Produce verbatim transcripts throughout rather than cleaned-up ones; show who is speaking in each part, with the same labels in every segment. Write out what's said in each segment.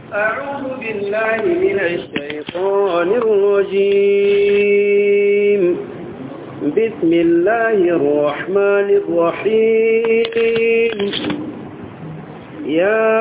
Speaker 1: أعوذ بالله من الشيطان الرجيم بسم الله الرحمن الرحيم يا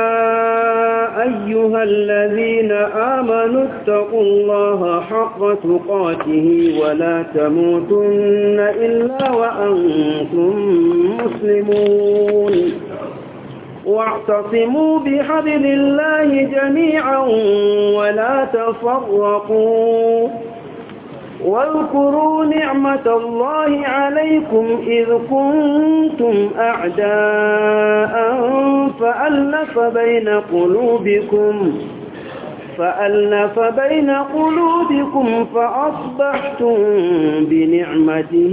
Speaker 1: أيها الذين آمنوا اتقوا الله حق تقاته ولا تموتن إلا وأنتم مسلمون واعتصموا بحبل الله جميعا ولا تفرقوا واذكروا نعمة الله عليكم إذ كنتم أعداء فألف بين قلوبكم فألف بين قلوبكم فأصبحتم بنعمته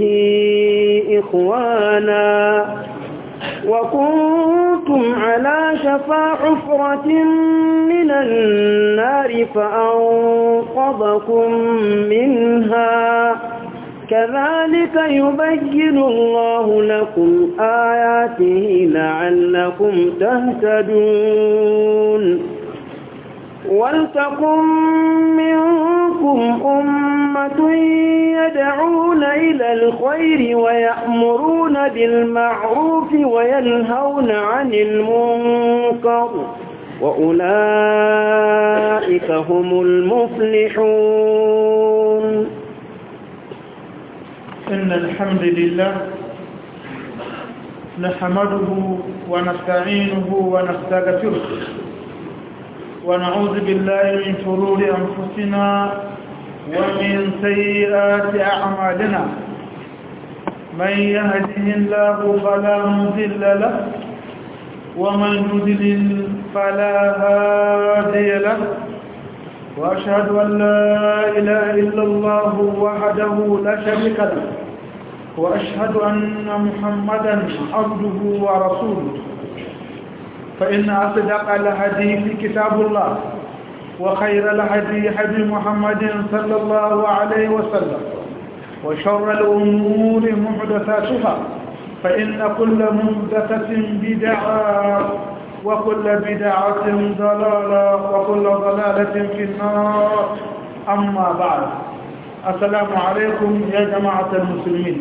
Speaker 1: إخوانا وكنتم على شفا حفرة من النار فأنقذكم منها كذلك يبين الله لكم آياته لعلكم تهتدون ولتكن منكم أمة يدعون إلى الخير ويأمرون بالمعروف وينهون عن المنكر وأولئك هم المفلحون
Speaker 2: إن الحمد لله نحمده ونستعينه ونستغفره ونعوذ بالله من شرور أنفسنا ومن سيئات أعمالنا من يهده الله فلا مضل له ومن يضلل فلا هادي له وأشهد أن لا إله إلا الله وحده لا شريك له وأشهد أن محمدا عبده ورسوله فإن أصدق الحديث كتاب الله وخير الهدي هدي محمد صلى الله عليه وسلم وشر الأمور محدثاتها فإن كل محدثة بدعة وكل بدعة ضلالة وكل ضلالة في النار أما بعد السلام عليكم يا جماعة المسلمين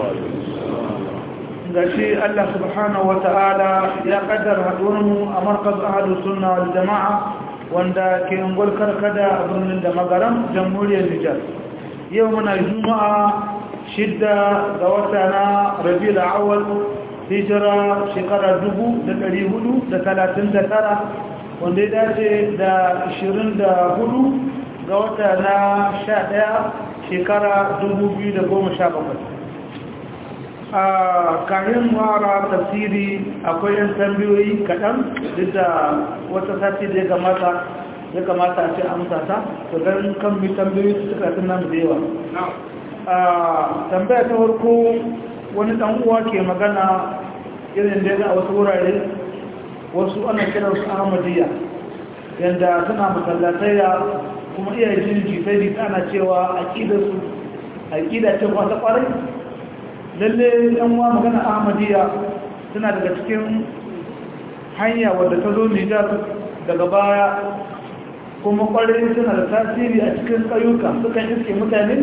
Speaker 2: gashi Allah subhanahu wata'ala ya kaddara haduwarmu a markaz ahlus sunna wal jama'a wanda ke ungul karkada a birnin da magaram jamhuriyar Nijar yau muna juma'a shidda ga wata na Rabiul Awwal hijira shekara dubu da ɗari hudu da talatin da tara wanda ya dace da ashirin da hudu ga wata na sha ɗaya shekara dubu biyu da goma sha bakwai. a kayan wara tafsiri akwai yan tambayoyi kaɗan duk da wata sati da ya kamata ya kamata a ce amsa ta to don kan mi tambayoyi su suka tun namu da yawa a tambaya ta farko wani ɗan uwa ke magana irin da ya a wasu wurare wasu ana kiran su ahmadiyya yadda suna masallatayya kuma iya jin jifai ana cewa aƙidarsu aƙida ce kwata ƙwarai lalle yan uwa magana ahmadiyya suna daga cikin hanya wadda ta zo Nijar daga baya kuma kwarai suna da tasiri a cikin ƙauyuka sukan iske mutane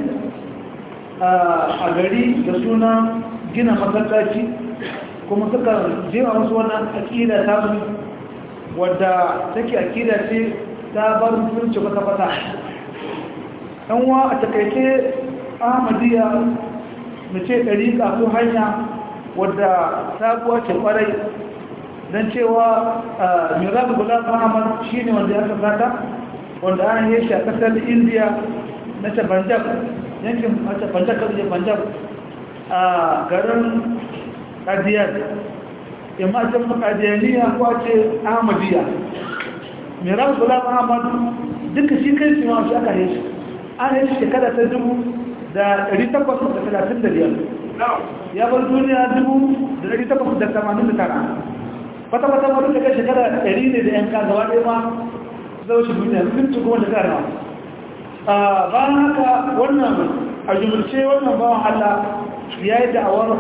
Speaker 2: a gari da suna gina masallaci kuma suka jima musu wannan aƙida ta su wadda take aƙida ce ta bar mutunci kwata-kwata yan uwa a takaice ahmadiyya mace ɗariƙa ko hanya wadda sabuwa ce ƙwarai don cewa mirabu gulam muhammad shi ne wanda ya kasata wanda an yi shi a ƙasar indiya na ta banjab yankin ta banjab ƙasar banjab a garin ƙadiyar yamma can makadiyaniya ko ce ahmadiyya mirabu gulam muhammad duka shi kai su ma shi aka yi shi an yi shi shekara ta dubu da ɗari takwas da talatin da biyar ya bar duniya dubu da ɗari takwas da tamanin da tara kwata-kwata wani daga shekara ɗari ne da yanka gaba ɗaya ma zau shi duniya sun ci kuma da tara bayan haka wannan a jumulce wannan bawan Allah ya yi da'awar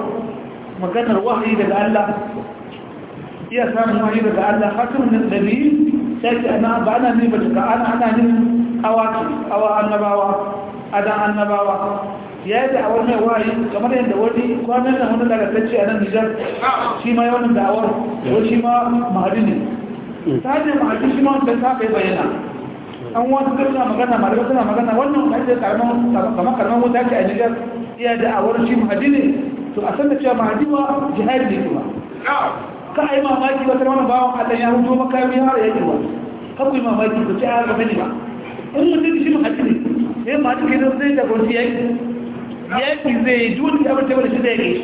Speaker 2: maganar wahayi daga Allah iya samun wahayi daga Allah hatimin nabi sai ana ba ana ne ba ka ana ana ne awaki awa annabawa adan annabawa ya yi da'awar mai wayi kamar yadda wani kwanan da wani lagatacce a nan Nijar shi ma yawan da'awar wani shi ma mahadi ne ta hanyar mahadi shi ma wanda ta bai bayyana an wasu suna magana malaga suna magana wannan ake kamar karman wuta ce a Nijar iya da'awar shi mahadi ne to a san da cewa mahadi ba jihadi ne kuma ka a yi mamaki ba wani bawan Allah ya hudu makami har ya yi ba ka ku yi mamaki ba ce a gaba ne ba in mutum shi mahadi ne sai mahadi ke zai zai da gwamnati ya yi yaki zai duk abin da shi zai gaishe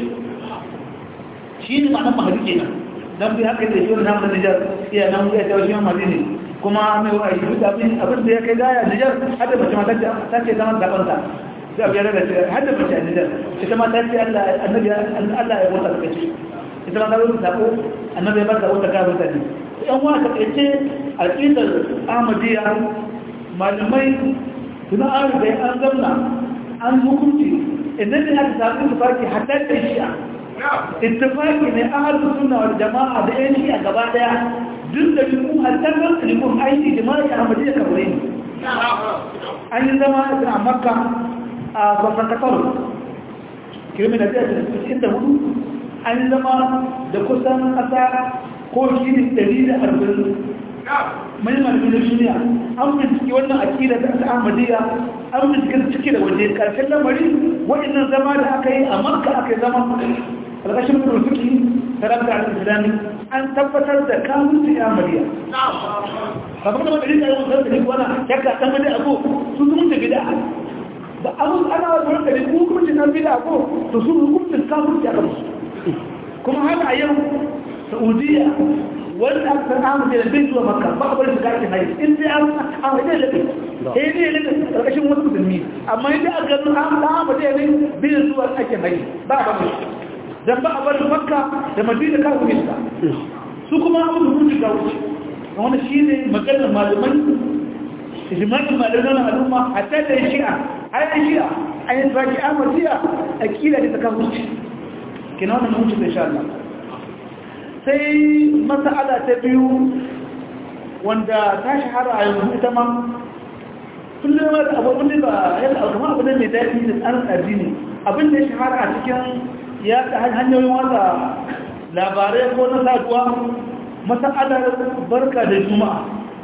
Speaker 2: shi ne ma'anar mahadi kenan don bi haka da shi wani namun Nijar iya nan ya tawo shi mahadi ne kuma mai wa'ayi duk abin da ya kai gaya Nijar hadda mace ma ta ce zaman zaɓar ta sai abu ya daga ce hadda mace a Nijar ita ma ta ce Allah ya bota da kace ita ma ta rubuta sako annabi ya ba ta wata kafin ta ne yan wa ka ce aqidar Ahmadiyya malamai suna an da an zamna an hukunci idan ne aka samu tafaki hatta da shi'a ittifaki ne ahlus sunna wal jamaa da yan shi'a gaba daya duk da ku hatta kan limun aiki jama'a Ahmadiyya kabare ne an yi zama a Makka a babban Qatar kirmi da inda hudu an yi zama da kusan kasa ko shi ɗari da arba'in mai malamin da duniya an bincike wannan akida ta Ahmadiyya an bincike ciki da waje karshen lamari waɗannan zama da aka yi a Makka aka yi zama alƙashin rufuki tarabta al-islami an tabbatar da kamunci Ahmadiyya kamar da madari da yawan sarki wala yaka dan madai abu su sun da bid'a ba abu ana wannan da hukuncin nan bid'a ko to su hukuncin kamunci aka musu kuma haka a yau Saudiya wanda aka san amma da bin zuwa Makka ba bar shi kake mai in sai an amma da lafi eh ne ne karkashin wasu musulmi amma idan aka ga an da amma da ne bin zuwa ake mai ba ba dan ba a bar Makka da Madina ka kuma isa su kuma abu da mutu ga wuce wannan shine maganar malaman ijma'in malaman al'umma hatta da shi'a ai shi'a ai tsaki Ahmadiyya akida da ta kan wuce kina wannan mutu insha Allah sai mas'ala ta biyu wanda ta shahara a yanzu ita ma kullum da abubuwan da ba yadda alkama abu ne mai daɗi da tsarin addini abin da ya shahara a cikin ya ta hanyoyin watsa labarai ko na saduwa mas'alar barka da juma'a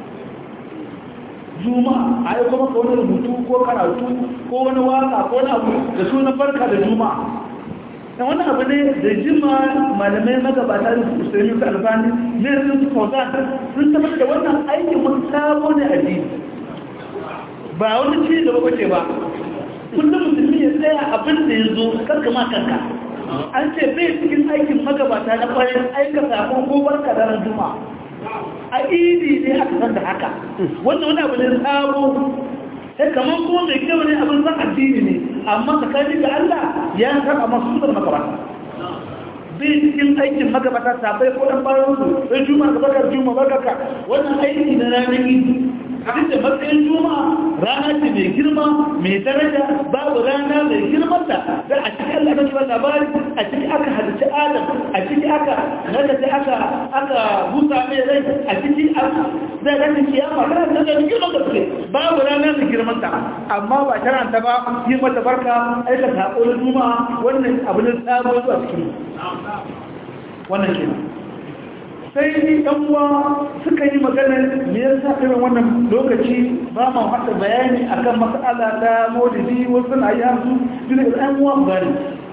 Speaker 2: juma'a a yi kuma ka wani rubutu ko karatu ko wani waka ko wani abu da sunan barka da juma'a dan wannan abu ne da jima malamai magabata da su sai su albani ne sun fauza sun tabbata da wannan aikin mun sabo ne addini ba wani ci gaba bace ba kullum musulmi ya tsaya abin da yazo karka ma kanka an ce bai cikin aikin magabata na kwarin aika sakon ko barka da ran juma'a a idi ne aka san da haka wannan wani abu ne sabo sai kamar kuma mai kyau ne abin zan addini ne amma tsakanin da Allah ya saba masu da makarata bai cikin aikin magabata sabai ko dan bayan su sai juma'a ga bakar juma'a barka wannan aiki na ranar idi duk da matsayin juma'a rana ce mai girma mai daraja babu rana mai girman da da a cikin Allah ta kiba labari a cikin aka halitta Adam a cikin aka nada ta aka aka busa mai rai a cikin aka zai ga kiyama kana da girman da ke babu rana mai girman ta amma ba karanta ba yi mata barka aika sako na juma'a wannan abu ne sabo zuwa cikin wannan kenan sai ɗan uwa suka yi magana me yasa irin wannan lokaci ba ma hada bayani akan mas'ala ta maulidi wasu na yi hannu duk ɗan uwa bari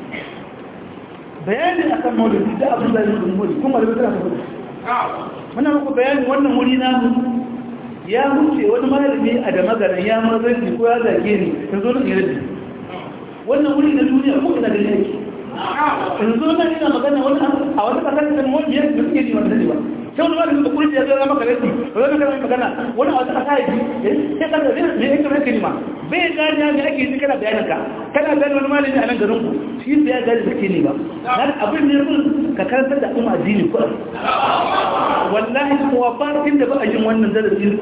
Speaker 2: bayani akan maulidi da abin da yake maulidi kuma da tsara maulidi muna muku bayani wannan wuri na ya huce wani malami a da magana ya mazarci ko ya zage ni yanzu na iradi wannan wuri na duniya ko ina da yake yanzu na ina magana wani a wata kasar da mawani ya da suke ji wanda ne ba sai wani wani da kurji ya zara maka rasi ba zai kana magana wani a wata kasa ya ji sai ka da ne yake mai kalima bai gani ya ake yi kana bayanin ka kana gani wani malami a nan garin ku shi bai gani da ke ne ba dan abin ne kun ka karantar da al'umma addini ko wallahi kuwa ba inda ba a yin wannan darasin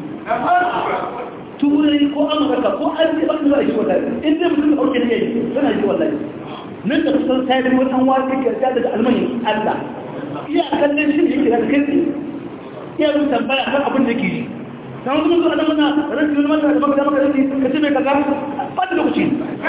Speaker 2: turai ko amurka ko an ce ba su shi wallahi in dai mutum dauke ne yayi suna shi wallahi nan da kusan sai wani an wace ke daga almani Allah iya kallon shi yake da kai iya yin tambaya kan abin da ke yi kan wasu mutu adam mana rashin wani mata da maka da maka da ka ce mai kaza ba ta lokaci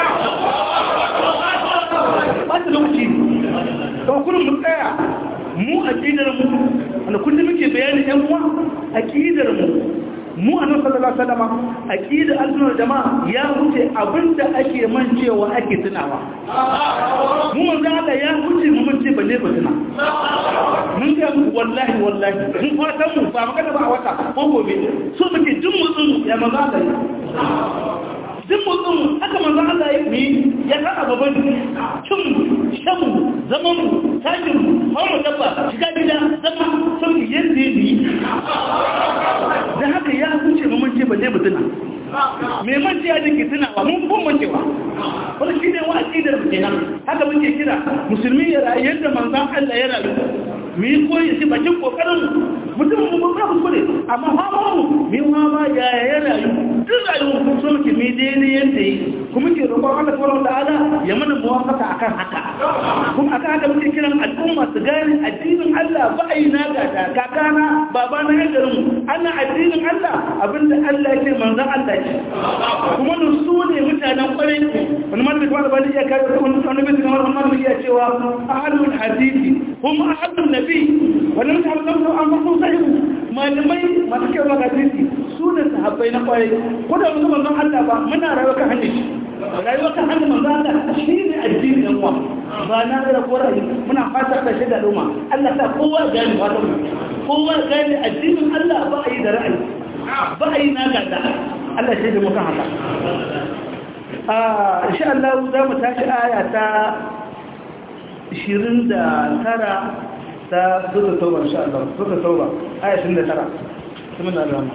Speaker 2: ba ta lokaci kan kullum mu tsaya mu a ƙidar mu wanda kullum muke bayani yan uwa a ƙidar mu mu a nan sallallahu alaihi wasallam aqida al-sunnah jama'a ya wuce abinda ake mancewa ake tunawa mu manzo Allah ya wuce mu mance balle ba tuna mun ga wallahi wallahi mun fatan mu ba magana ba a wata ko gobe so muke jin mutsun ya manzo Allah jin mutsun haka manzo Allah ya yi ya ka gaban cin shamu zaman mu tajin mu mu dabba shiga gida zama sauki yanda yi da haka ya huce mu mance balle mutuna me mance ya dake tunawa mun kun mancewa wannan shine wa aqidar mu kenan haka muke kira musulmi ya rayu yadda manzon Allah ya rayu mu yi koyi shi bakin kokarin mutum mu ba ku kure amma fa mu mi ma ma ya ya rayu duk rayuwar so muke mi daidai yadda yi kuma ke roƙon Allah subhanahu wataala ya mana muwafaka akan haka kuma akan haka muke kiran al'umma su gane addinin Allah ba ai na gada kakana baba na garin ana addinin Allah abinda Allah yake manzon Allah ce kuma nu su ne mutanen kwarai wani malami kuma ba ya kai wani annabi kuma wani malami ya cewa ahlul hadisi hum ahlun nabi wannan mutanen da an fasu sai malamai masu kai wa hadisi su ne sahabbai na kwarai ko da mun manzon Allah ba muna rayuwa kan hannun shi rayuwa kan hannun manzon Allah shine addinin wa ba na da korai muna fata da shi da doma Allah ta kowa gani fata kowa gani addinin Allah ba a yi da ra'ayi ba a yi na gada Allah shi da mutum haka a insha Allah za mu tashi aya ta ishirin da tara ta sura tauba insha Allah sura tauba aya ishirin da tara kuma na rama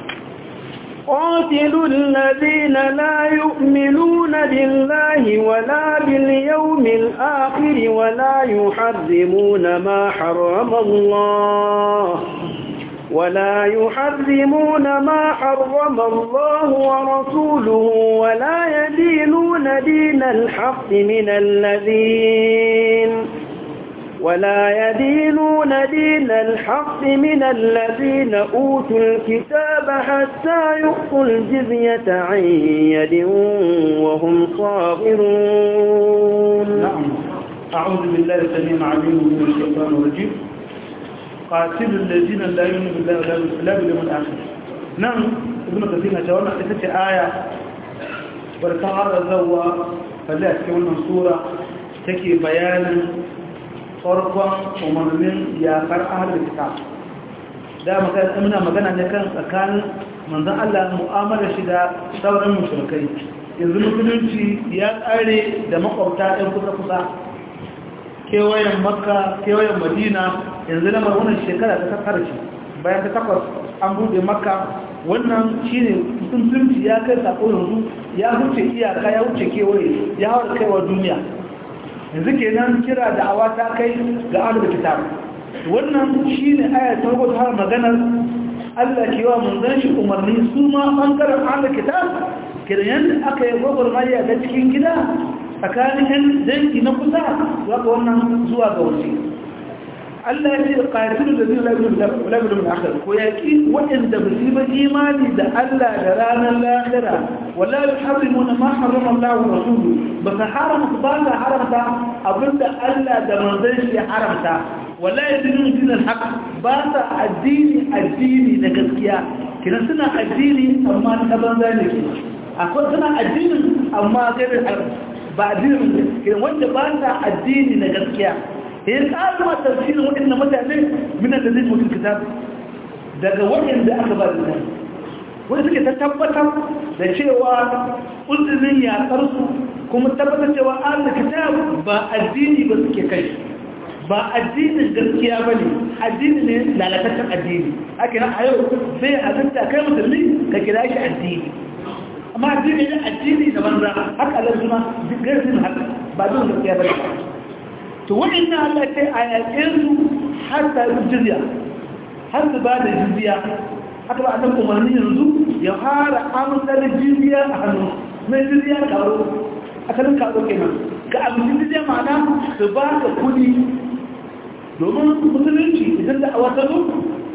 Speaker 1: قاتلوا الذين لا يؤمنون بالله ولا باليوم الآخر ولا يحرمون ما حرم الله ولا يحرمون ما حرم الله ورسوله ولا يدينون دين الحق من الذين ولا يدينون دين الحق من الذين أوتوا الكتاب حتى يؤتوا الجزية عن يد وهم صاغرون.
Speaker 2: نعم. أعوذ بالله السميع العليم من الشيطان الرجيم. قاتلوا الذين لا يؤمنون بالله ولا باليوم الآخر. نعم. ابن كثير جاءنا قصة آية وركعها الزوا فلا تكون سورة تكي بيانا farkon umarnin yakar ahalar kitab da muna magana ne kan tsakanin manzon Allah mu'amalar shi da sauran mushrikai yanzu musulunci ya tsare da makwabta ɗan kusa-kusa kewayen makka kewayen madina yanzu na wannan shekara ta karshe bayan ta takwas an buɗe makka wannan shine musulunci ya kai sako yanzu ya wuce iyaka ya wuce kewaye ya haura kaiwa duniya yanzu kenan kira da'awa ta kai ga ahlul kitab wannan shine aya ta rubuta har maganar Allah ke wa manzon shi umarni su ma bangaren ahlul kitab kiran yanda aka yi gobar mariya da cikin gida tsakanin yan dangi na kusa zuwa ga wannan zuwa ga wasi Allah ya ce qatilu ladina la yu'minuna bil akhir ko yaki wanda ba su ba imani da Allah da ranar lahira wala yuharrimuna ma harrama Allah wa rasuluhu ba ta haramta ba ta haramta abinda Allah da manzon shi haramta wala yadinu dinal haqq ba ta addini addini da gaskiya kina suna addini amma ta banza ne akwai suna addinin amma gairin ba addinin kina wanda ba ta addini na gaskiya ya ƙarfa tafsirin waɗanda mutane minan da zai mutum kitab daga waɗanda aka ba da zai wanda suke ta tabbatar da cewa uzurin yaƙarsu kuma tabbatar cewa an da kitab ba addini ba suke kai ba addinin gaskiya ba ne addini ne lalataccen addini ake nan a yau sai halitta kai musulmi ka kira shi addini amma addini ne addini da banza haka alar suna gaisin haka ba don gaskiya ba ne to waɗanda Allah ce a yaƙe su har ta yi jizya har su ba da jizya haka ba a san umarni yanzu ya fara amsar jizya a hannu mai jizya karo asalin karo kenan ga abin jizya ma'ana su ba ka kudi domin musulunci idan da a wata zo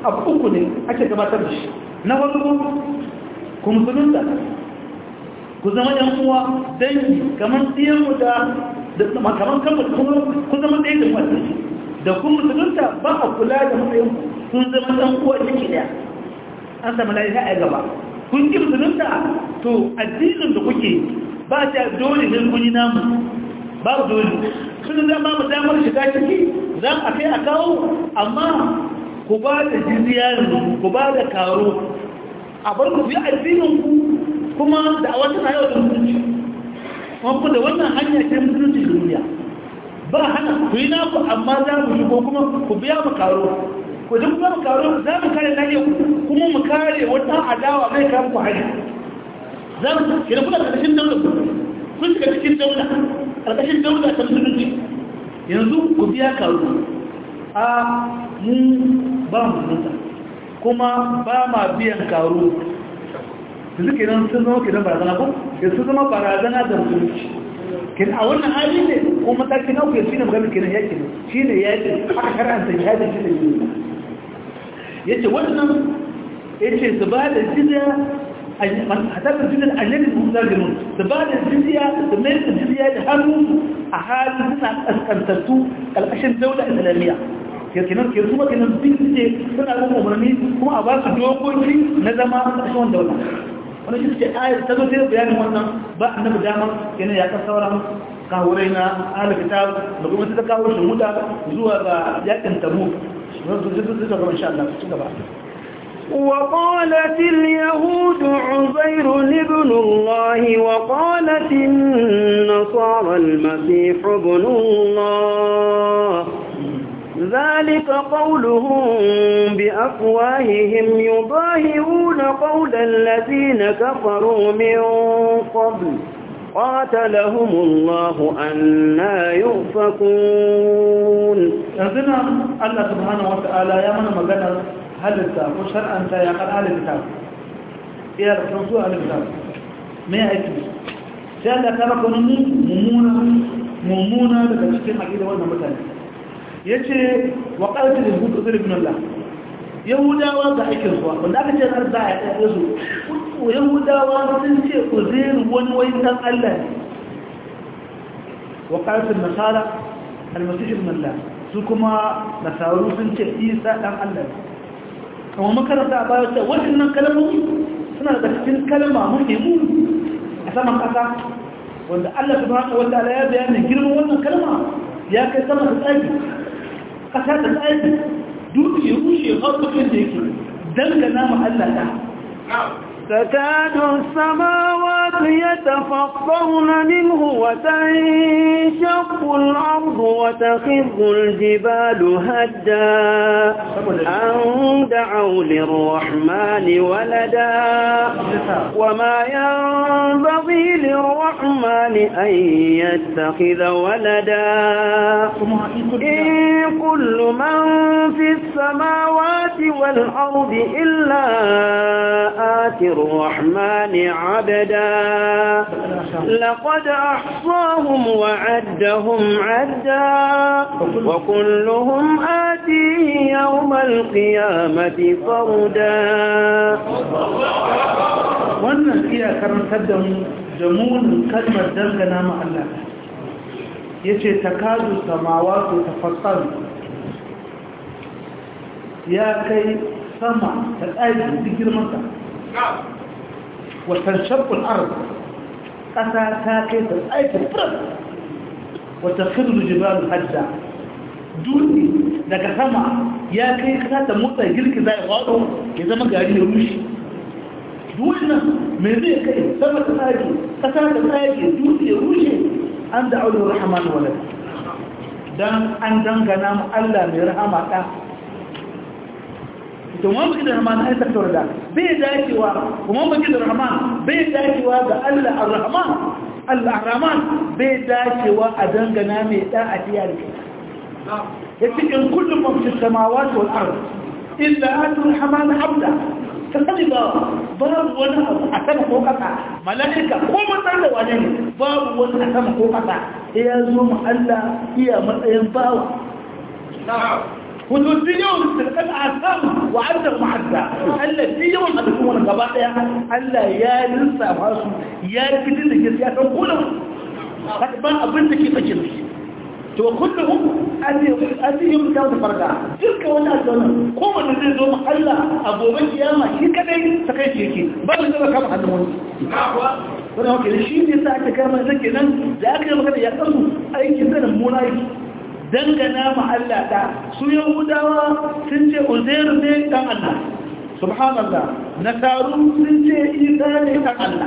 Speaker 2: abu uku ne ake gabatar da shi na farko ku musulunta ku zama yan uwa dangi kamar tsiyanmu da kamar kamar ku zama ɗaya da masu da kun musulunta ba a kula da matsayin kun zama ɗan uwa ciki ɗaya an samu lafiya a gaba kun ki musulunta to addinin da kuke ba ta dole ne kun yi namu ba dole sun zama mu damar shiga ciki za a kai a kawo amma ku ba da jizya ku ba da karo a bar ku bi addinin ku kuma da a wata yau da musulunci kuma da wannan hanya ce musulunci duniya ba hana ku yi naku amma za mu shigo kuma ku biya mu karo ku duk ba mu karo za mu kare na yau kuma mu kare wata adawa mai kan ku hari za mu kira kuna ƙarƙashin daular kun shiga cikin daular ƙarƙashin daular ta musulunci yanzu ku biya karo a mu ba mu mutunta kuma ba ma biyan karo su suke nan sun zama kidan barazana ko ya su zama barazana da musulunci kin a wannan hali ne ko matakin nauke shi ne magana kenan yake ne shi ne yake aka karanta jihadin shi ne yace wannan yace su ba da jizya a hadar jizya annabi musulmin su ba da jizya su mai da jizya da hannu a halin suna kaskantattu kalkashin daular islamiyya kenan ke kuma kenan duk ce suna bin umarni kuma a ba su dokoki na zama a ƙarshen wanda wannan wani shi ce ayar ta zo sai bayanin wannan ba annabi dama kenan ya kan sauran kawurai na ahli kitab da kuma ta kawo shi muda zuwa ga yakin tabu wannan su su ga insha Allah su gaba
Speaker 1: وقالت اليهود عزير ابن الله وقالت النصارى المسيح ابن الله ذلك قولهم بأفواههم يضاهئون قول الذين كفروا من قبل قاتلهم الله أنا يؤفكون
Speaker 2: yanzuna Allah subhanahu wa ta'ala ya mana maganar halitta ko shar'anta ya kan ahli kitab iya da su ahli kitab me aiki sai Allah ta baka wani mummuna mummuna daga cikin aqida wannan mutane yace wa qalatul yahud uzair ibn Allah yahudawa ga aikin su wanda aka ce har da ya su yahudawa sun ce uzair wani wai dan Allah ne wa qalatul nasara al-masih ibn Allah su kuma nasaru sun ce Isa dan Allah ne kuma makaranta a baya ce wannan kalmomi suna da cikin kalma muhimmu a saman kasa wanda Allah subhanahu wa ta'ala ya bayyana girman wannan kalma ya kai sama da tsaki kasa da tsaki duk ya rushe harkokin da yake dangana ma Allah ta
Speaker 1: تكاد السماوات يتفطرن منه وتنشق الأرض وتخذ الجبال هدا أن دعوا للرحمن ولدا وما ينبغي للرحمن أن يتخذ ولدا إن كل من في السماوات والأرض إلا آتي الرحمن عبدا لقد أحصاهم وعدهم عدا وكلهم آتيه يوم القيامة فردا
Speaker 2: wannan iya karantar da mu jamunin kalmar dangana ma Allah yace takadu samawati tafassal ya kai sama ta tsaye da girman sa وتنشق الأرض قطع تاكي تلقائك الفرد وتخذ الجبال هجا دوني daga sama ya kai kasa ta motsa girki zai faɗo ya zama gari ya rushe duwannan mai zai kai sama ta tsage kasa ta tsage dutse ya rushe an da aulun rahman walad dan an dangana mu Allah mai rahama ɗa kuma baki da rahman ai taktar da bai dacewa kuma baki da rahman bai dacewa ga Allah ar-rahman Allah ar-rahman bai dacewa a dangana mai da a tiyar ki yace in kullu man fi samawati wal ard illa atu rahman abda sai ba babu wani abu a sama ko kasa malaika ko mutan da wani ne babu wani a sama ko kasa ya zo mu Allah iya matsayin bawa wato duk yawan da kan asam wa adda ma'adda Allah duk yawan da kuma gaba daya Allah ya lissafa su ya fitin da gaskiya kan kullum ba abin da ke bakin shi to kullum azihim ta farga duka wannan azana ko wanda zai zo Allah a gobe kiyama shi kadai ta kai shi yake ba da zama kama hannun wani wannan wakil shi ne sa aka kama zake nan da aka yi magana ya kasu aikin da muna aiki dangana ma Allah da su yahudawa sun ce uzairu ne dan Allah subhanallah nasaru sun ce isa ne dan Allah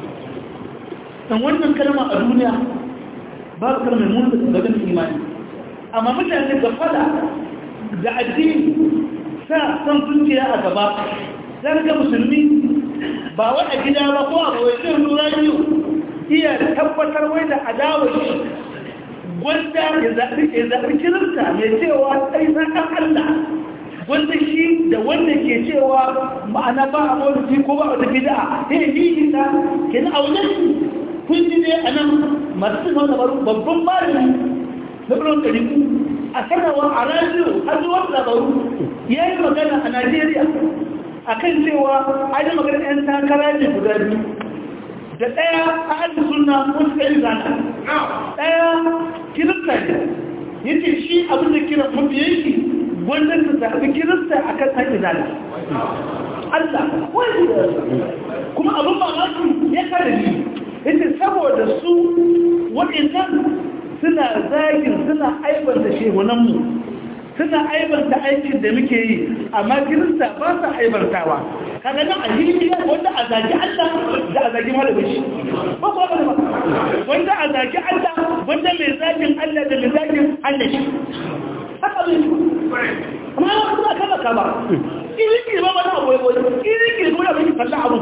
Speaker 2: dan wannan kalma a duniya babu kalmar mun da ganin imani amma mutane da fada da addini sa san zuciya a gaba zan ga musulmi ba wai a gida ba ko a wajen rurayu iya tabbatar wai da adawa shi wanda ya zaɓi ya zaɓi kirista mai cewa sai san kan Allah wanda shi da wanda ke cewa ma'ana ba a mawuci ko ba a wata bid'a sai yi ta kenan a wajen kun ji ne a nan masu suna labaru babban malami na birnin ɗariku a sanarwa a radiyo har zuwa labaru ya yi magana a najeriya a kan cewa an yi magana 'yan takara ne guda biyu da ɗaya a hannun suna wasu ɗari zana ɗaya kirista ne yace shi abin da kira mafi yanki wanda su zaɓi kirista a kan hannun zana Allah wani kuma abin ba ya kare ni ita saboda su waɗannan suna zagin suna aibanta shehunanmu suna aibanta aikin da muke yi amma kirista ba sa aibantawa kaga nan a hirgiya wanda a zagi Allah da a zagi malamin shi ba ko ba wanda a zagi Allah wanda mai zagin Allah da mai zagin Allah shi haka ne amma ba kama kama kirki ba wani abu ya kirki ba wani falla abu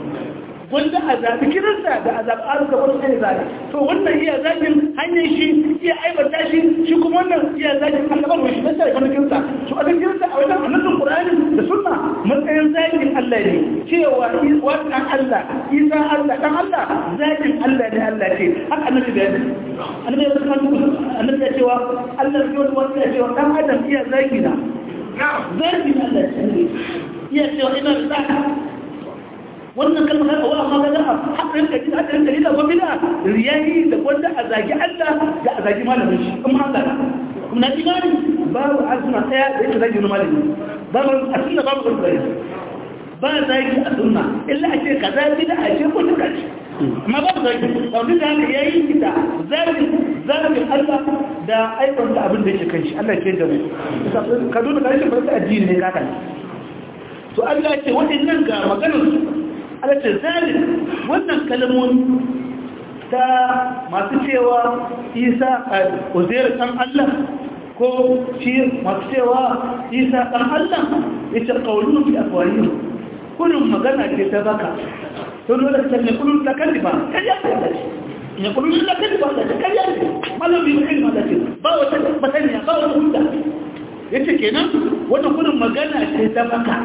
Speaker 2: wanda a zaɓi kirista da a zaɓi arzika wani sai zaɓi to wannan iya zaɓin hanyar shi iya aibata shi shi kuma wannan iya zaɓin allabar wani shi na sai wani kirista to a kirista a wajen annabin ƙur'ani da sunna matsayin zaɓin allah ne cewa wannan allah isa allah ɗan allah zaɓin allah ne allah ce haka annabi da yadda annabi ya zama annabi ya cewa allah ya wani wani ya cewa ɗan adam iya zaɓi na zaɓin allah ce iya cewa ina da zaɓi wannan kalmar haka wa amma gaza a haɗin da kisa haɗin dalila ko bida riyayi da wanda a zagi Allah da a zagi malamin shi kuma haka kuma na imani babu arzuna ɗaya da yake zagi wani malami babu a sunna babu wani zagi ba zagi a sunna illa a ce kaza bida a ce ko tuka ce amma babu zagi ɗauki da haka yayi kita zagi zagin Allah da aikon da abin da yake kan shi Allah ya ce da mu ka dole ka rashin farsa addini ne kaka to Allah ya ce waɗannan ga maganar alaƙa zalim wannan kalmomi ta masu cewa isa a uzair ɗan Allah ko shi masu cewa isa ɗan Allah ita ƙaunin fi afuwayi kullum magana ce ta baka sun nuna ta ne kullum ta kalli ba karya ta ce ne kullum ta kalli ba ta karya ce malabi ba kalli ba ta ce ba wata masaniya ba wata hunda ya ce kenan wata kullum magana ce ta baka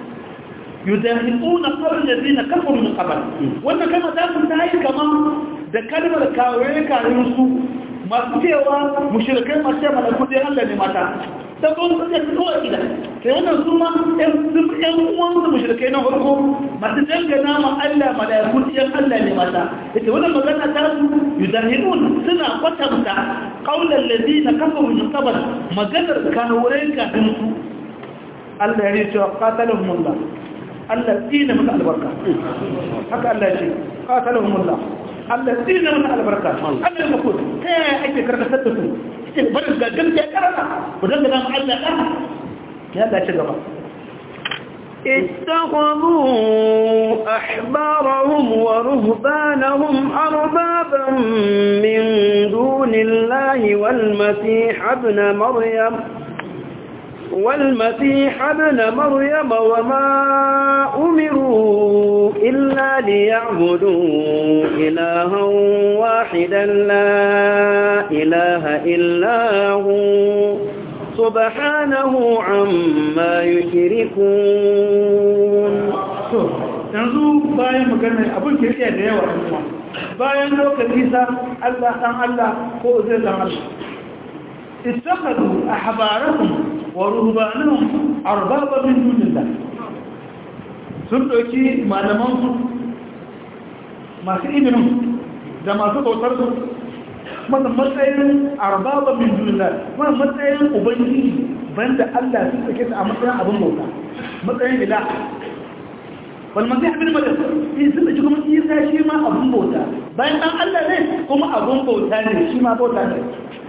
Speaker 2: yudahiquna qawla alladhina kafaru min qabl wannan kama ta kun tayi kaman da kalmar kawai karin su masu cewa mushrikai masu cewa malaku dai Allah ne mata da gon su da kowa gida sai wannan su ma ɗan sun ɗan uwan su mushrikai na farko masu dangana ma Allah malaiku ɗan Allah ne mata yace wannan magana ta su yudahiqun suna kwatanta qawla alladhina kafaru min qabl maganar kawai karin su Allah ya ce qatalahum Allah Allah tsina maka albarka haka Allah ce qatalahum Allah Allah tsina maka albarka Allah ya mako ta yaya ake karkatar da su ce bari ga gaskiya karana ku danga da Allah da ya da ci gaba
Speaker 1: اتخذوا أحبارهم ورهبانهم أربابا من دون الله والمسيح ابن مريم والمسيح ابن مريم وما أمروا إلا ليعبدوا إلها واحدا لا إله إلا هو سبحانه عما يشركون
Speaker 2: yanzu bayan maganar abin kirkiya da yawa kuma bayan lokacin isa Allah dan Allah ko zai dan Allah ittakhadhu ahbarahum wa ruhbanahum arbaba min dunillah sun doki malaman su masu ilimin da masu bautar su masa matsayin arbaba min dunillah kuma matsayin ubangiji banda Allah sun sake su a matsayin abin bauta matsayin ila wal masih ibn maryam in sun ji kuma isa shi ma abin bauta bayan dan Allah ne kuma abin bauta ne shi ma bauta ne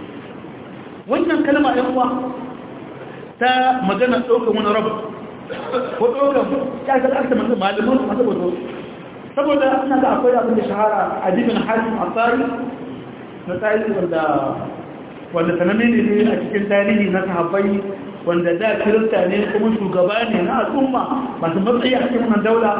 Speaker 2: wannan kalma ɗan uwa ta magana ɗaukar wani rabu ko ɗaukar ya ga aka masa malamin masu bauta saboda ina ga akwai abin da shahara adibin hasim asari na tarihi wanda wanda sananne ne a cikin tarihi na sahabbai wanda da kirista ne kuma shugaba ne na al'umma masu matsayi a cikin wannan daula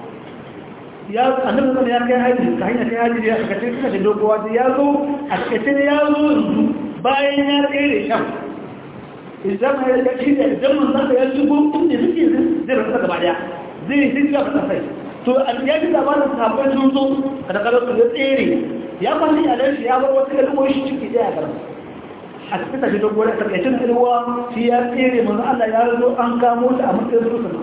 Speaker 2: ya annabi sallallahu ya kai haji ta hanyar kai haji da aka ce kuma da dogowa da ya zo a cikin ya zo yanzu bayan ya tsere shan idan ya ga shi da idan mun zaka ya shigo inda suke zai rasa gaba daya zai hijira ta sai to an ya ji labarin sahabbai sun zo da kalar su ya tsere ya fasi a nan ya bar wata kalmomi shi ciki daya garin a cikin tafi da gore a takaicin ilwa shi ya tsere manzo Allah ya zo an kamo shi a matsayin rusuna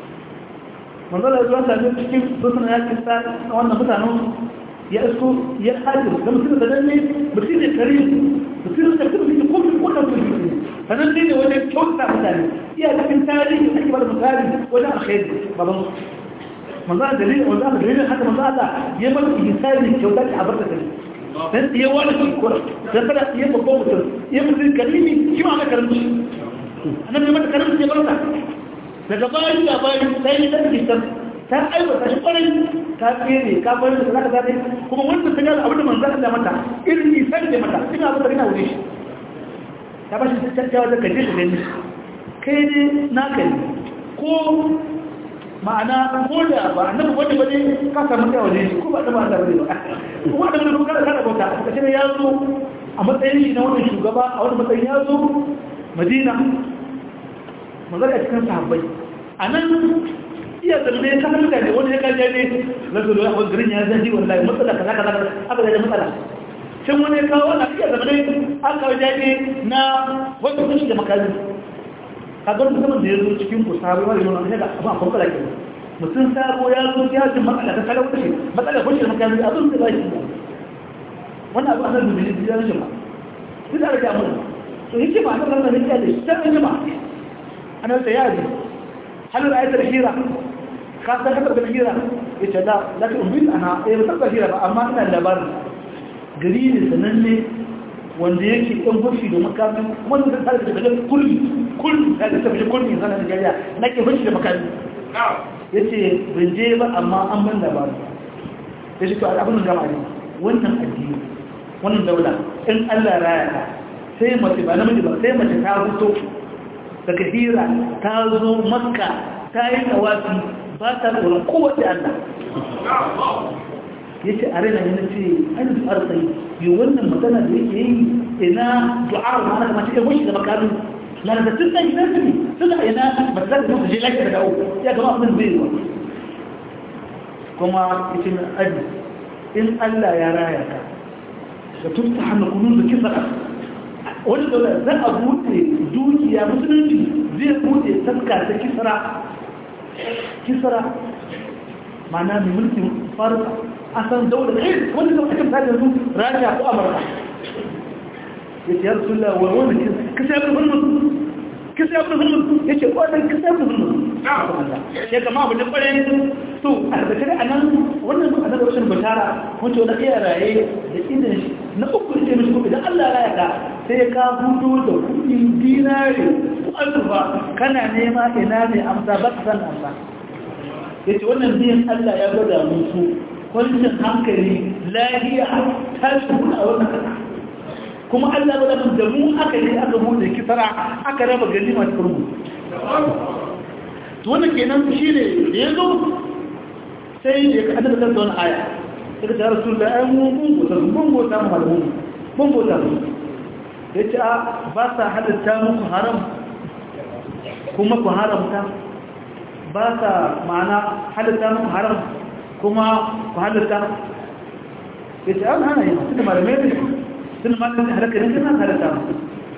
Speaker 2: manzo Allah zuwa sami cikin rusuna ya kisa wannan mutanen ya isko ya hajji da mutum da danne mutum da kare mutum da kuma mutum ko kuma ko kuma sanan ne wajen kyauta mutane iya cikin tarihi ake bada misali wajen alkhairi baban manzo Allah dalilin wanda aka dalilin haka manzo Allah ya mata ihsani kyauta ta abarta ta dan ya wani shi ko dan kada ya babban mutum ya mutum kalimi shi ma aka karanci annabi mata karanci ya barka daga bayan da bayan sai da kisan ta aiwata shi kwarai ka tsere ka bari da zaka zabe kuma wanda ta ga abin da manzo Allah mata irin ihsani da mata ina abin da ina wuri shi ta bashi tattawa da kaje da gani kai ne naka ne ko ma'ana ko da ba annabi wanda bane ka samu kai waje ko ba da ba Allah bane ba ko da mun ka da bauta kace ya zo a matsayin shi na wannan shugaba a wannan matsayin ya zo Madina manzara cikin sahabbai anan iya zamne ka halka ne wanda ya kaje ne lazo da wannan garin ya zaji wallahi matsala kaza kaza aka da matsala shin wani ya kawo wannan iya zamne aka waje na wanda kushi da makali kaga mutumin da ya zo cikin ku sabo wani yana da abu a farko da ke mutum sabo ya zo ya ji matsala ta talauci matsala ko shi makami abin da bai wannan abu annabi ne da ya jima sai da ga mu to yake ba nan nan ne da sai an jima annabi ya ji halal ayatul hira ka san ka da hira yace da lakin umbil ana eh ba ta hira ba amma ina labarin gari ne sananne wanda yake ɗan gushi da makamin wanda zai tsara da gajen kulli kulli ta ga tafi kulli zana da jariya na ke gushi da makamin ya ce ban je ba amma an ban labarin ya ce to abin gama ne wannan addini wannan daula in Allah raya ta sai mace ba namiji ba sai mace ta fito daga hira ta zo makka ta yi tawafi ba ta tsoron kowace Allah ya ce a raina yana ce an yi arzai yi wannan magana da yake yi ina du'ar ma na kamata ya wuce da makamin lalatattun ɗan gidan su ne suna ina matsalar da su je lafiya da dawo ya gama abin zai yi wa kuma ya ce min aji in Allah ya raya ka da tufta hannu kunun da kisa wani daula za a buɗe dukiya musulunci zai buɗe taska ta kisra kisra ma'ana mai mulkin farka a san daular ɗaya wanda zama aka fata su rasha ko amurka ya ce ya rasu la wani kasa yabi hulmun kasa yabi hulmun ya ce kwanan kasa yabi hulmun ya kama abu da ƙwarai to a ƙarƙashin a nan wannan a nan rashin bashara wacce wani iya raye da idan shi na uku ce mishi kuma idan allah raya ka sai ya ka hudu da kuɗin dinari ko azurfa kana nema ina ne amsa ba ka san amsa ya ce wannan biyan allah ya gwada musu kwancin hankali lahiya ta shuru a wannan kasa kuma Allah ba da da mu aka yi aka bude kisara aka raba ganima ta kurmu to wannan kenan shine da yazo sai ya kada da wannan aya sai ta rasulullahi ai mu mun gota mun gota mu malamu mun gota mu yace a ba sa halatta muku haram kuma ku haramta ba sa ma'ana halatta muku haram kuma ku halatta yace an hana yi tunda malamai ne sun ma kan halaka ne kana halatta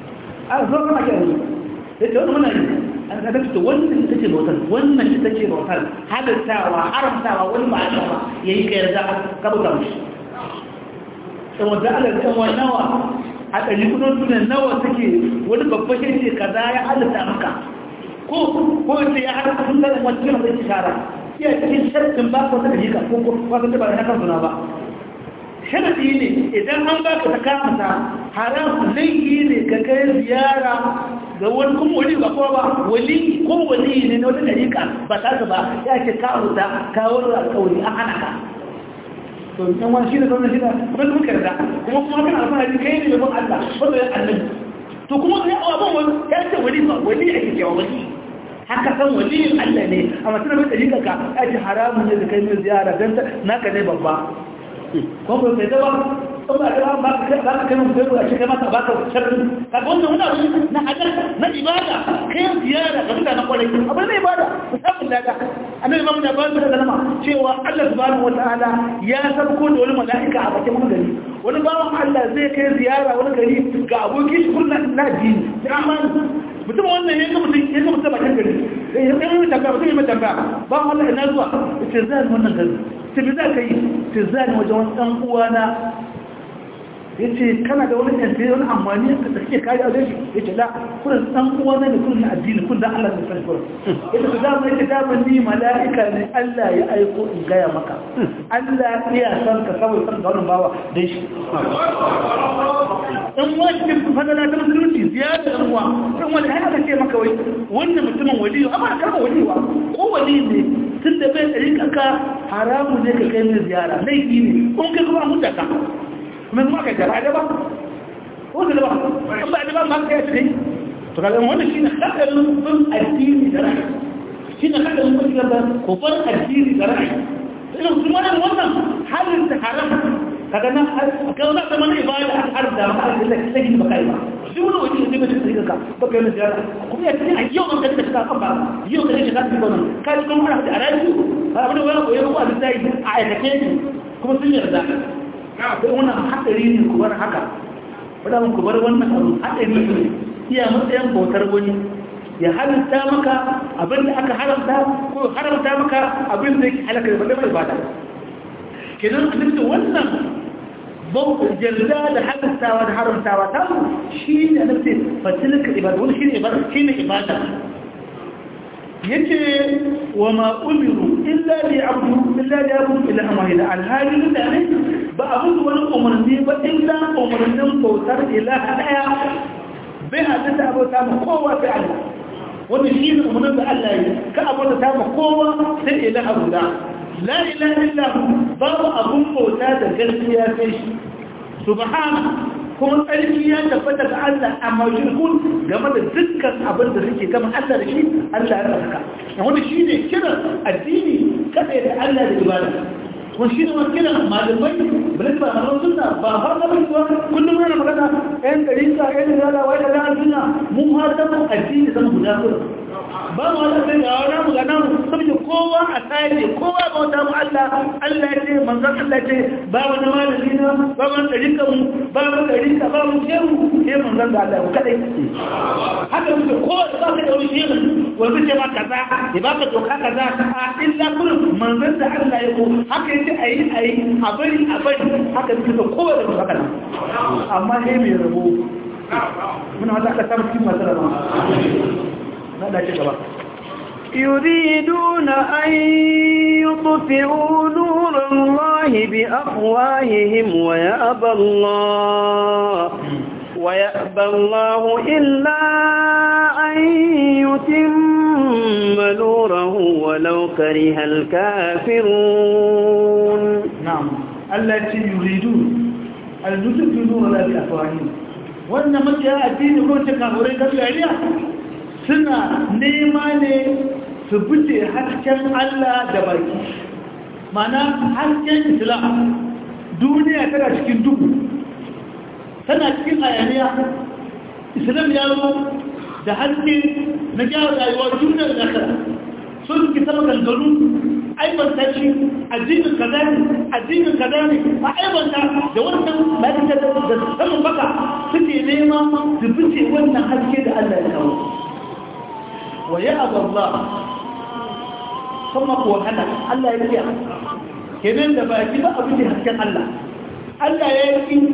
Speaker 2: a zo kana ke yanzu da ta wani muna yi an ka dace wannan ita ce bautar wannan ita ce bautar halittawa haramtawa wani ba a ba yayi ka yarda ka bauta mishi dan wanda Allah ya wa nawa a ɗari kudin duniya nawa take wani babban shi ce kaza ya halitta maka ko ko sai ya hada kun da wani da yake shara iya cikin shartin ba ko da yaka ko ko ba da ba na kan suna ba sharadi ne idan an ba ka takamata haram laifi ne ka kai ziyara ga wani kuma wali ba ko ba wali ko wali ne na wata dariƙa ba ta ba ya ce ka huta ka wuri alƙawari an hana ka to in wani shi da sauran shi da ban muka yarda kuma kuma kana alfahari kai ne ban Allah wanda ya annabi to kuma sai abun wani ya ce wali ba wali ake cewa wali haka san waliyin Allah ne amma tana mai dariƙa ka ya ce haramun ne da kai mai ziyara dan naka ne babba ko ba sai da ba ko ba da ba ka ba ka kai mu a cikin maka ba ka sharri ka wannan wani na hajar na ibada kai ziyara ga mutane kwarai abin da ibada musamman daga annabi Imam da ba da kalama cewa Allah subhanahu wataala ya sabko da wani mala'ika a bakin wani gari wani bawan Allah zai kai ziyara wani gari ga abokin shi kullun na dini da amana mutum wannan yanzu mutum yanzu mutum bakin gari sai ya kai tambaya mutum ya tambaya ba Allah ina zuwa ce zan wannan gari sai za ka yi ce zan wajen wani dan uwana ya ce kana da wani yanzu wani amfani da suke kari a zai ya ce la kuna san uwa na da kuna na addini kun da Allah da san kuma ya ce za mu yake damar ni mala'ika ne Allah ya aiko in gaya maka Allah iya san ka saboda san ga wannan bawa dai shi dan wani cikin fadala ta musulunci ziyara da uwa dan wani har aka ce maka wai wannan mutumin waliyo amma kalmar waliyo ko wali ne tun da bai tsarika ka haramu ne ka kai mai ziyara laifi ne kun kai kuma mutaka من ما كان جرى ده هو ده بقى بعد ما ما كان شيء فقال هو ده شيء خلق من الدين جرى شيء خلق من كده كفر الدين جرى لو سمعنا wannan halin ta haram kaga na kaga na zaman ibada har da ma Allah ya saki baka yi ba shi wani wani ne da take ka baka yi ziyara kuma ya ce a yau an ka ta kan ba yau ka ce ka ci gonan kai kuma ana da arabi ba abin da wani koyo ko abin sai a aikace kuma sun yarda akwai wannan haɗari ne ku bar haka wadda ku bar wannan abu haɗari ne iya matsayin bautar wani ya halitta maka abin da aka haramta ko haramta maka abin da yake halaka da wadda mai bada kenan a cikin wannan jarda da halittawa da haramtawa ta shi ne a nufi fatilika ibada wani shi ne ibada yace wa ma umiru illa li abdu illa li abdu ila amahida alhali mutane ba abu wani umarni ba illa umarnin bautar ilaha daya bai hadita abota ma kowa sai Allah wani shi ne umarnin da Allah yi ka abota ta ma kowa sai ilaha guda la ilaha illa hu babu abun bauta da gaskiya sai shi subhana kuma tsarki ya tabbata ga Allah amma shirkun game da dukkan abin da suke gama Allah da shi Allah ya saka wanda shi ne kiran addini kada da Allah da ibada kuma shi ne wani kiran malamai balai ba malaman sunna ba har da ba kullum yana magana ɗayan ɗarinka ɗayan da wai da la'an sunna mun har da addini zama guda kullum ba mu wata sai ga wani mu ga nan saboda kowa a tsaye kowa ga wata mu Allah Allah ya ce manzon Allah ce ba wani malami na ba wani ɗarinka mu ba wani ɗarinka ba wani shehu sai manzon da Allah kadai haka muke kowa da ba ka da wani shehu wanda ce ma kaza ya ba ka doka kaza a illa kullum manzon da Allah ya ko haka yace ayi ayi a bari a bari haka muke da kowa da haka amma sai mai rabo muna wata aka samu cikin masu rabo
Speaker 1: يريدون أن يطفئوا نور الله بأفواههم ويأبى الله ويأبى الله إلا أن يتم نوره ولو كره الكافرون.
Speaker 2: نعم التي يريدون أن يطفئوا نور الله بأفواههم وإنما جاء الدين يقول تكافرين كالعليا suna nema ne su fice hasken Allah da baki mana hasken islam duniya tana cikin duhu tana cikin hayaniya islam ya zo da haske na gyara rayuwa duniyar zakara sun ki sama gangaru aibanta shi addinin kaza ne addinin kaza ne a aibanta da wannan ma'aikata da saman baka suke nema su fice wannan haske da Allah ya kawo wa ya aballah kuma kuwa hana Allah ya riya kenan da baki ba abin da hasken Allah Allah ya yi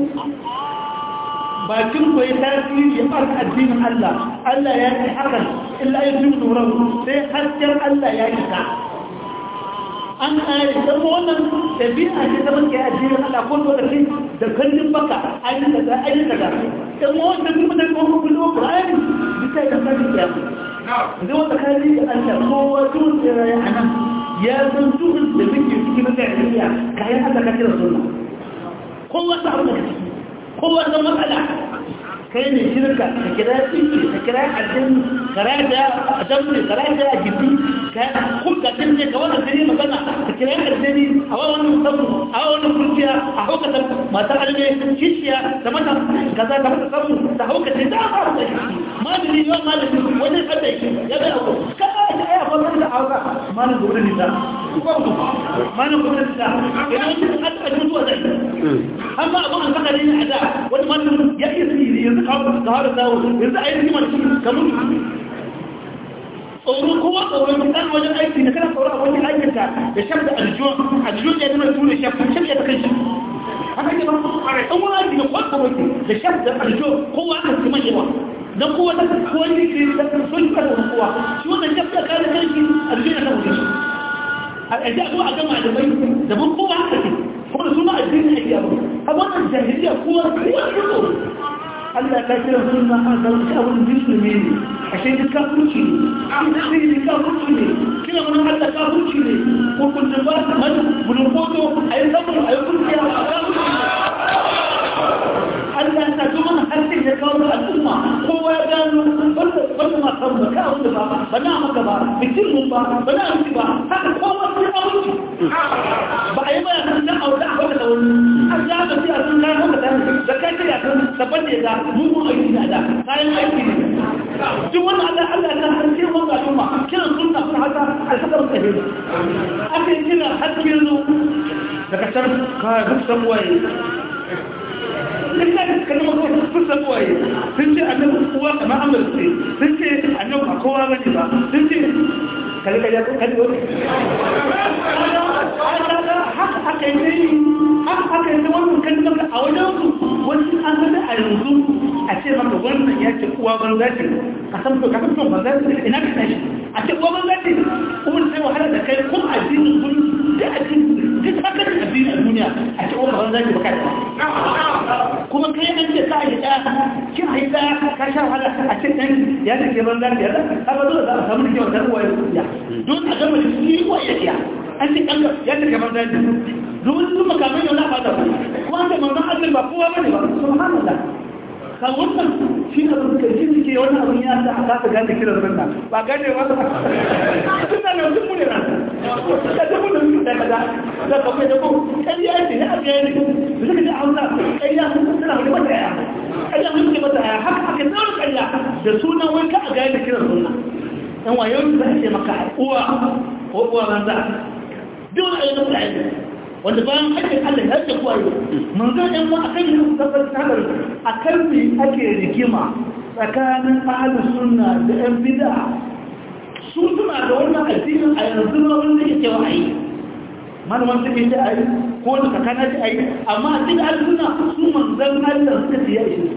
Speaker 2: bakin ko ya tasiri ya farka addinin Allah Allah ya yi hakan illa ya tun nuran sai hasken Allah ya yi ka an kare da wannan tabi'a ce ta banke addinin Allah ko to da shi da kallin baka ayi daga ayi daga dan wannan kuma da ko kullu Qur'ani bisa da kan ya da wanda kare da Allah ko wato ya anan ya san tuhun da muke cikin Najeriya kayan Allah ka kira sunna ko wata abu da ciki ko wata matsala kai ne shirka ka kira tsinci ka kira addini kara da adamni kara da gibi ka kun ka tinje ka wannan dare magana ka kira addini a wannan sabu a wannan kurciya a hauka ta mata alne kishiya da mata kaza ta mata sabu ta hauka ta da ha da shi malami yo malami wannan fadai ya ga ko ka ai a wannan da hauka malami gurin ni da ko ko malami gurin da idan kin aka tuwa da amma abu an saka ne a da wani malami ya yi sirri yanzu ka har da yanzu ai rigima shi kamar tsoro kowa tsoron dan wajen aiki da kana tsoro a wajen aikin ka da shabda aljuwa aljuwa ya zama tune shabda shabda ta kanshi haka ne ba an wani aiki da kwakwa wake da shabda aljuwa kowa aka ci mai yawa dan kowa da kowa ne ke da sun ka da kowa shi wannan shabda ka da kanshi aljuwa ya tabbata shi a aje ko a gama da bai da ban kowa haka ce kuma suna addini ake abu a wannan jahiliya kowa kowa ne tsoro Allah ta kira sunna an dauki abin musulmi ne ashe duk kafirci ne idan sai duk kafirci ne kira mun Allah kafirci ne ko kun da ba man bulun kodo ayi sabu ayi kurciya kafirci Allah ta kuma harshe ya kawo al'umma kowa ya gano wanda wanda ma san ba ka wanda ba ba na maka ba bikin mun ba ba na miki ba haka kowa sai kafirci ba ayi ba san da aure a baka da wani an ja ba sai a sun kai maka da zakati ya san tabbata da mugun aiki da da kayan aiki ne duk wannan Allah Allah ta harke wanda al'umma kira sunna sun haka alhadar tahir ake kira hakkin zo daga can ka duk sabuwaye lillahi kalmar ko duk sabuwaye sun ce annabi uwa kamar amir ce sun ce annabi ba kowa bane ba sun ce kalli kalli kalli haka haka yi haka haka yi wannan kalmar a wajen su wani an gada a yanzu a ce maka wannan ya ce uwa banza ce ka san to ka san to banza ce ina ka tashi a ce uwa banza ce kuma sai wahala da kai ko addinin kun da addini duk haka da addini a duniya a ce uwa banza ce baka da kuma kai an ce ka yi da kin yi da ka sha wahala a ce dan ya ce ke banza ce da ka ba dole za a samu da uwa ya don a gama shi uwa ya ya an ce kan ya ce ke banza ce domin sun makamai yau na fata kuma an ce manzon Allah ba kowa bane ba subhanallah ka wannan shi ne suka ji suke wannan abin ya sa aka gane kiran sunna ba gane ba sunna ne sun mune ran da ta mun da kaza da ka mai da ko kai ya ce ya ga ne suka ji Allah kai ya sun suna da mata ya kai ya mun ce mata ya haka aka tsara kai da sunan wai ka gane kiran sunna dan wayo da ce maka uwa ko uwa banza dole a yi da mutane wanda bayan haƙƙin Allah ya ce kuwa yau manzo ɗan ma akan yi tabbatar tabar akan ne ake rigima tsakanin ahlus sunna da ɗan bid'a su suna da wannan addinin a yanzu na wanda yake wa ayi malaman su ke ayi ko da kakana ce ayi amma a cikin ahlus sunna su manzon Allah suka ce ya ishe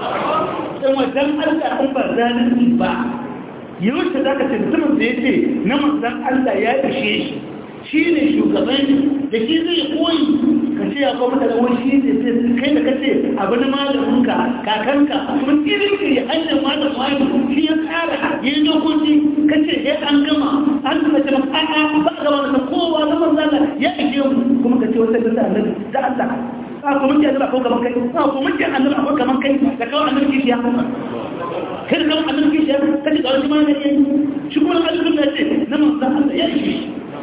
Speaker 2: dan wajen Allah an ba zalunci ba yau da zaka ce mutumin da yake na manzon Allah ya ishe shi shi ne shugaban da shi zai koyi ka ce ya kuma da wani shi ne kai da kace abu na malaminka kakanka kuma kirkiri hanyar malam wani shi ya tsara ya yi dokoki ka ce ya an gama an kuma ce maka a'a ba a gaba da kowa na manzana ya ake mu kuma ka ce wata gasa annabi da Allah a kuma ke annabi akwai gaban kai a kuma ke annabi akwai gaban kai da kawai annabi kishi ya kuma kai da kawai annabi kishi ya kace ga wani malami ya shi kuma annabi ya ce na manzana ya ishe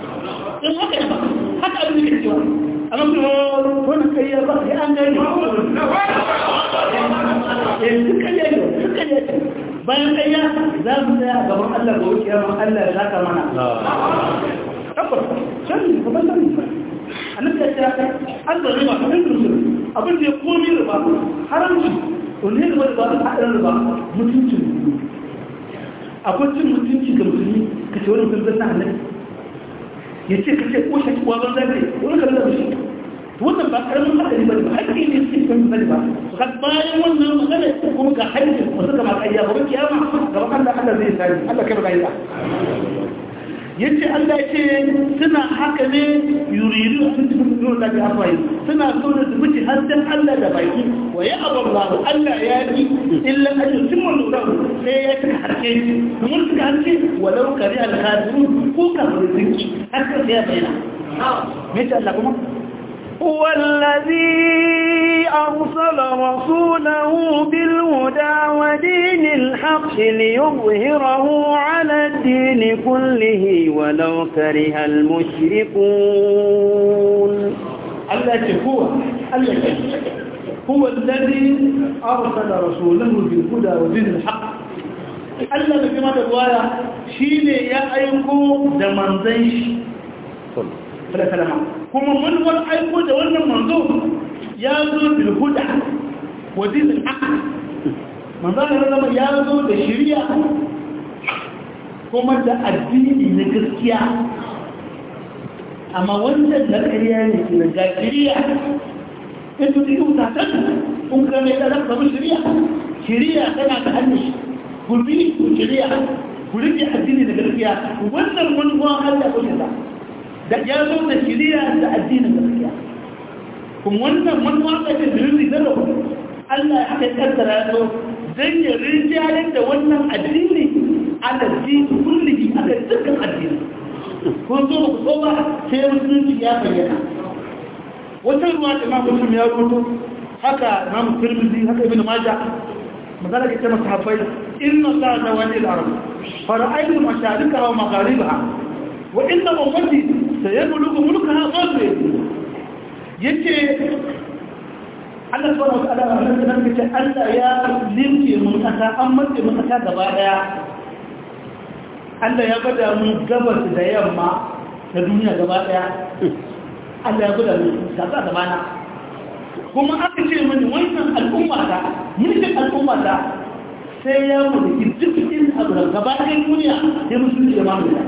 Speaker 2: in haka ba haka abin da ke cewa amma kuma wani kariya ba sai an gani eh suka yi suka yi bayan ƙarya za mu tsaya a gaban Allah ga wuce yawan Allah ya zaka mana tabbas sani gaban sani annabi ya ce an da riba kan kusur abin da ya komi riba haramci to ne riba da ba a haɗin riba mutuncin akwai cin mutunci ga musulmi ka ce wani mutum zai annabi ya ce ka ce ko shi kuwa ban zai wani kan zai shi wannan ba karamin haɗari ba ba haƙƙi ne su kan bane ba ka bayan wannan magana kuma ga haƙƙi wasu ga makayya ba kiyama gaba Allah Allah zai sani Allah kai ba ya yace Allah yace suna haka ne yuridu sun tafi da bi afai suna so da zuci haddan Allah da baki wa ya aballahu Allah ya yi illa an yutimma nurahu sai ya taka harke mun suka harke walau kari al kafirun ko kafirin haka sai ya bayyana me ta Allah kuma
Speaker 1: هو الذي أرسل رسوله بالهدى ودين الحق ليظهره على الدين كله ولو كره المشركون
Speaker 2: التي هو التي هو الذي أرسل رسوله بالهدى ودين الحق الذي كما تقول شيء يأيكم دمان زيش فلا سلام kuma manufar aiko da wannan manzo ya zo bil huda wa dinil haqq manzo ne zama ya zo da shari'a kuma da addini na gaskiya amma wannan na ƙarya ne na ga shari'a in to duk ta ta kun ga mai da zama shari'a shari'a tana da hannu ku bi shari'a ku rike addini da gaskiya wannan manufar Allah ko ta da ya zo da shiriya da addinin gaskiya kuma wannan manuwa da ke birni da rabu Allah ya kaddara ya zo dan ya rijiyar da wannan addini ala dini kullihi ala dukkan addini kun zo ku so ba sai musulunci ya bayyana wata ruwa da Imam Muslim ya rubuto haka Imam Tirmidhi haka Ibn Majah magana ke cewa sahabbai inna sa'ata wa al-arab fara'aytu masharikaha wa magharibaha wa inna ummati sayablugu mulkaha qadri yace Allah subhanahu wa ta'ala wannan da kace Allah ya limke mun kasa an mace mun kasa gaba daya Allah ya bada mun gabas da yamma da duniya gaba daya Allah ya bada mun gaba gaba na kuma aka ce mini wannan al'umma ta mulkin al'umma ta sai ya mulki dukkan abu gaba ɗayan duniya sai musulunci da mamaya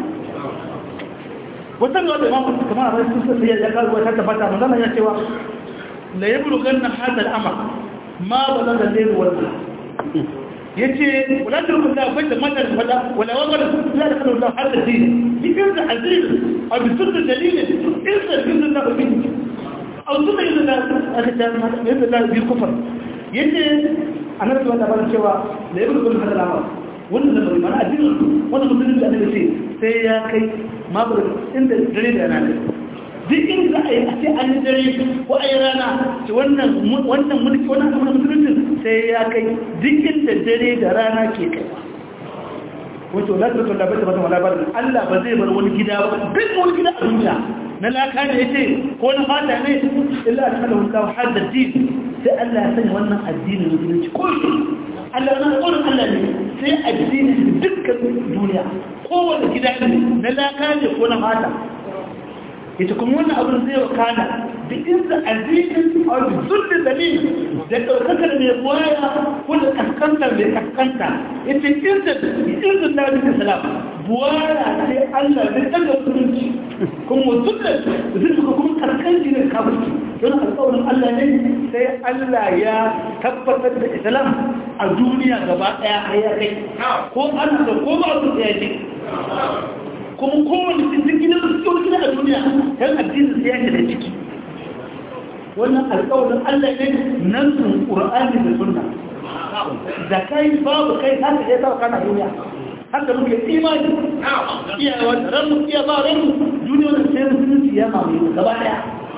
Speaker 2: wannan da imamu kamar a rasu sai ya kawo ta tabbata manzon ya cewa la yablughanna hadha al-amr ma balagha al-layl wal nahar yace wala turku da bada madar fada wala wala la yakulu la hadha din ikin da aziz aw bi sudd dalil irsa bin da bin aw sunna ila da akata ila da bi kufr yace annabi wanda ba cewa la yablughanna hadha al-amr wannan da mana addinin wannan musulmi da annabi ce sai ya kai mabar inda dare da rana duk inda ai a ce an dare ko ai rana ce wannan wannan mulki wannan musulmi sai ya kai duk inda dare da rana ke kai wato la ta da bata wala bar Allah ba zai bar wani gida ba duk wani gida a duniya na laka ne yace ko na fata ne illa kana Allah hadda din sai Allah ya sanya wannan addinin musulunci ko Allah na ƙorin Allah ne sai addini dukkan duniya kowane gida ne na laka ne ko na fata ita kuma wannan abin zai wakana da inda addinin a da zulli dalil da ɗaukakar mai buwaya ko da kaskanta mai kaskanta ita inda inda na bisa salam buwaya sai Allah zai ɗaga musulunci kuma zulli zai suka kuma karkanci ne kafirci don alƙawarin Allah ne sai Allah ya tabbatar da islam a duniya gaba ɗaya a yakai ko an da ko ba su ɗaya ne kuma kowane cikin gidan cikin gida a duniya yan addinin sai yake da ciki wannan alƙawarin Allah ne nan sun Qur'ani da Sunna da kai babu kai haka ya kawo kana duniya haka muke imani iya wannan ran mu iya ba ran duniya wannan sai musulunci ya mamaye gaba daya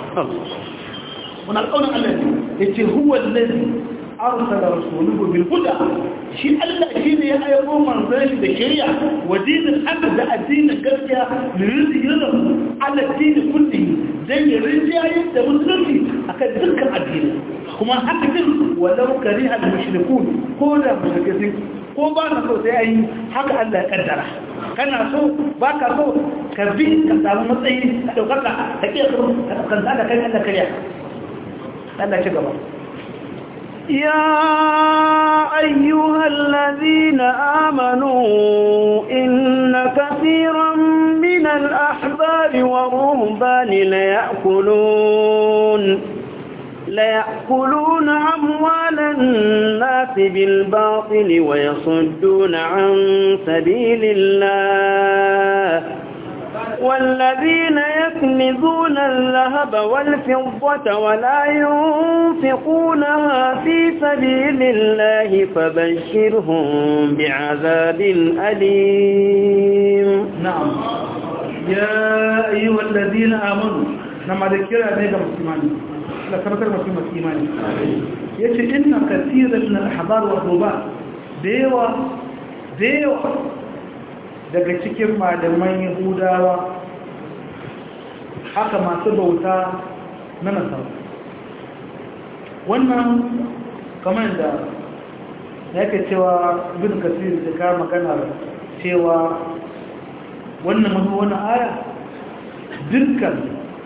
Speaker 2: wannan alƙawarin Allah ne yace huwa allazi arsala rasulahu bil huda shi Allah shine ya aiko manzon da shari'a wa dinin haqq da addinin gaskiya liyuzhirahu ala din kulli dan ya rinjaye da musulunci akan dukkan addini kuma haka din walau kariha al mushrikun ko da mushrikin ko ba na so sai ayi haka Allah ya kaddara kana so ba ka so ka bi ka samu matsayi ka daukaka ka iya so ka kanta da kai Allah kariya Allah ci gaba
Speaker 1: يا أيها الذين آمنوا إن كثيرا من الأحبار والرهبان ليأكلون ليأكلون أموال الناس بالباطل ويصدون عن سبيل الله والذين يكنزون الذهب والفضة ولا ينفقونها في سبيل الله فبشرهم بعذاب أليم.
Speaker 2: نعم يا أيها الذين آمنوا نما ذكر عليك مسلمان لا تذكر مسلمان يجي إن كثير من الأحبار والرهبان ديوا ديوا daga cikin malaman Yahudawa haka masu bauta na Nasara wannan kamar da yake cewa Ibn Kathir da ka magana cewa wannan mazu wannan aya dukkan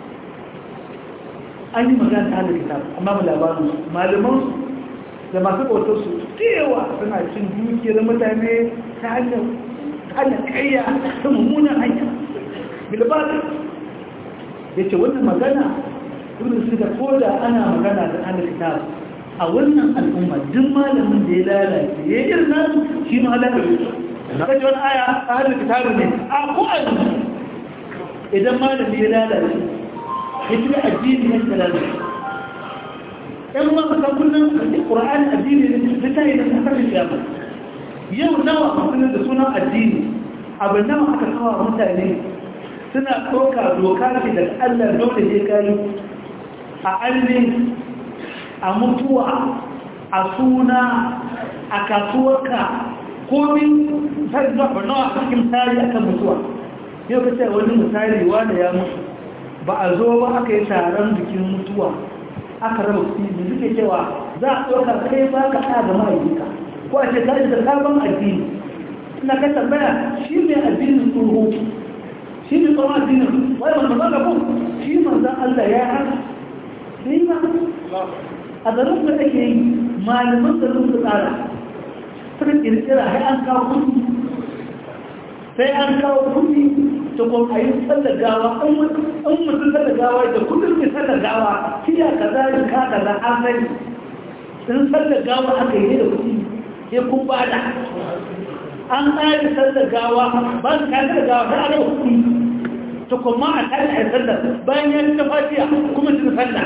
Speaker 2: an yi magana da kitab amma mu labarin malaman da masu bautar su cewa suna cin dukiyar mutane ta hanyar ana kayya ta mummunan hanya bilbal ya ce wannan magana wurin su da koda ana magana da ana kitab a wannan al'umma duk malamin da ya lalace ya yi irin nasu shi ma halaka da su kaji wani aya a hannun kitabu ne a ko'an idan malamin ya lalace ya ci da addini ya ci da lalace ‘yan ma maka kullum ƙura'an addini da ta yi da ta kashe shiyama yau nawa musulun da sunan addini abin nawa aka kawo mutane suna ɗauka doka ce daga Allah dole ne kai a allin a mutuwa a suna a kasuwarka komin sai zuwa ba nawa a cikin tari akan mutuwa yau ka ce wani misali wanda ya mutu ba a zo ba aka yi taron bikin mutuwa aka raba kuɗi da suke cewa za a ɗauka kai ba ka ɗaga ma'aikata ko a ce kaji da sabon addini ina ka tambaya shi ne addinin tsoho shi ne tsohon addinin wani wani maza ko shi manzan Allah ya haka sai ma a zarin da ake yi malaman da sun tsara suka kirkira sai an kawo kudi sai an kawo kudi ta kuma a yi tsallagawa an mutum tsallagawa da kudin mai tsallagawa shi ya kaza ya ka kaza an sani in tsallagawa aka yi da kudi ya kun ba da an tsari tsallagawa ba su kayan tsallagawa sai ana kudi ta kuma a tsari a yi tsallar bayan ya ta fasiya kuma su tsalla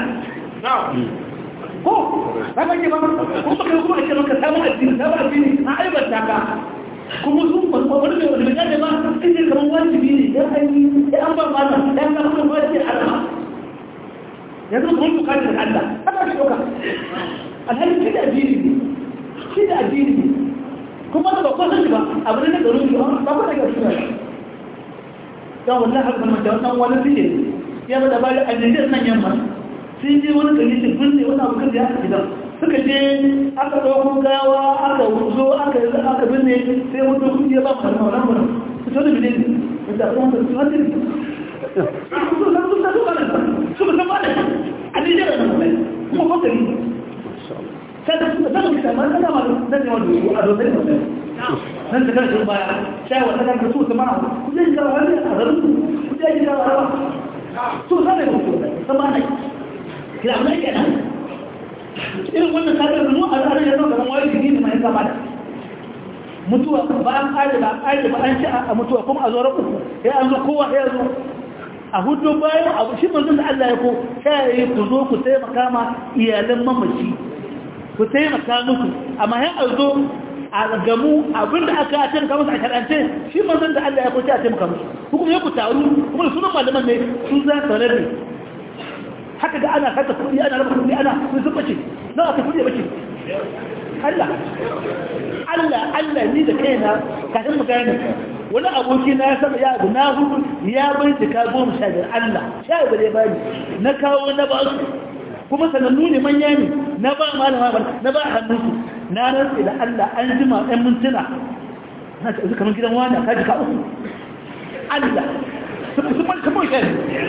Speaker 2: ko ba ka ke ba kuma ba ka kuma ake maka samun addini samun addini a aibata ka kuma sun kwalwa wani mai wani mutane ba inda kamar wajibi ne ya hanyi ya an ba mana ya an kama wajibi a alama yanzu kuma bukatar Allah haka ke ɗauka alhali shi da addini ne shi da addini ne kuma da ba kwasan shi ba abu ne na garin shi ba kwa da garin shi don wallahi haka kuma da wannan wani suke ya bada ba da ajiyar nan yamma sun je wani gari shi binne wani abu kan da ya aka gidan suka je aka ɗauko gawa aka zo aka binne sai wata kudi ya ba mu harma wannan wani su ce wani bilin da kuma da su hannu su san su san su ba da su ba san ba da a nijar da kuma kuma kwatari sai da su san su ma ana ma zan yi wani a dosai da wani nan da karshen baya sai wata kan su su mana ku je ga wani a garin ku je ga wani su san da ku san ba ne kira mai kenan irin wannan kadar mu a tsarin yanzu ga wani jini ne mai gaba da mutuwa ba an kare ba kare ba an ci a mutuwa kuma a zo rabu sai an zo kowa sai zo a hudu bayan abu shi manzon da Allah ya ko sai ku zo ku taimaka ma iyalan mamaci ku taimaka muku amma sai a zo a gamu abinda aka taimaka musu a karance shi manzon da Allah ya ko sai a taimaka musu kuma ya ku taru kuma sunan malaman ne su za su rarrabe haka da ana kasa kudi ana raba kudi ana sun bace na aka kudi bace Allah Allah Allah ni da kaina kafin mu gane wani aboki na ya saba ya abu na hudu ya bai da ka goma sha biyar Allah sha biyar bani na kawo na ba su kuma sanannu ne manya ne na ba malama ba na ba hannunsu na rantsi da Allah an jima ɗan mintuna na ta kamar gidan wani ka ji ka uku Allah su man kamar shi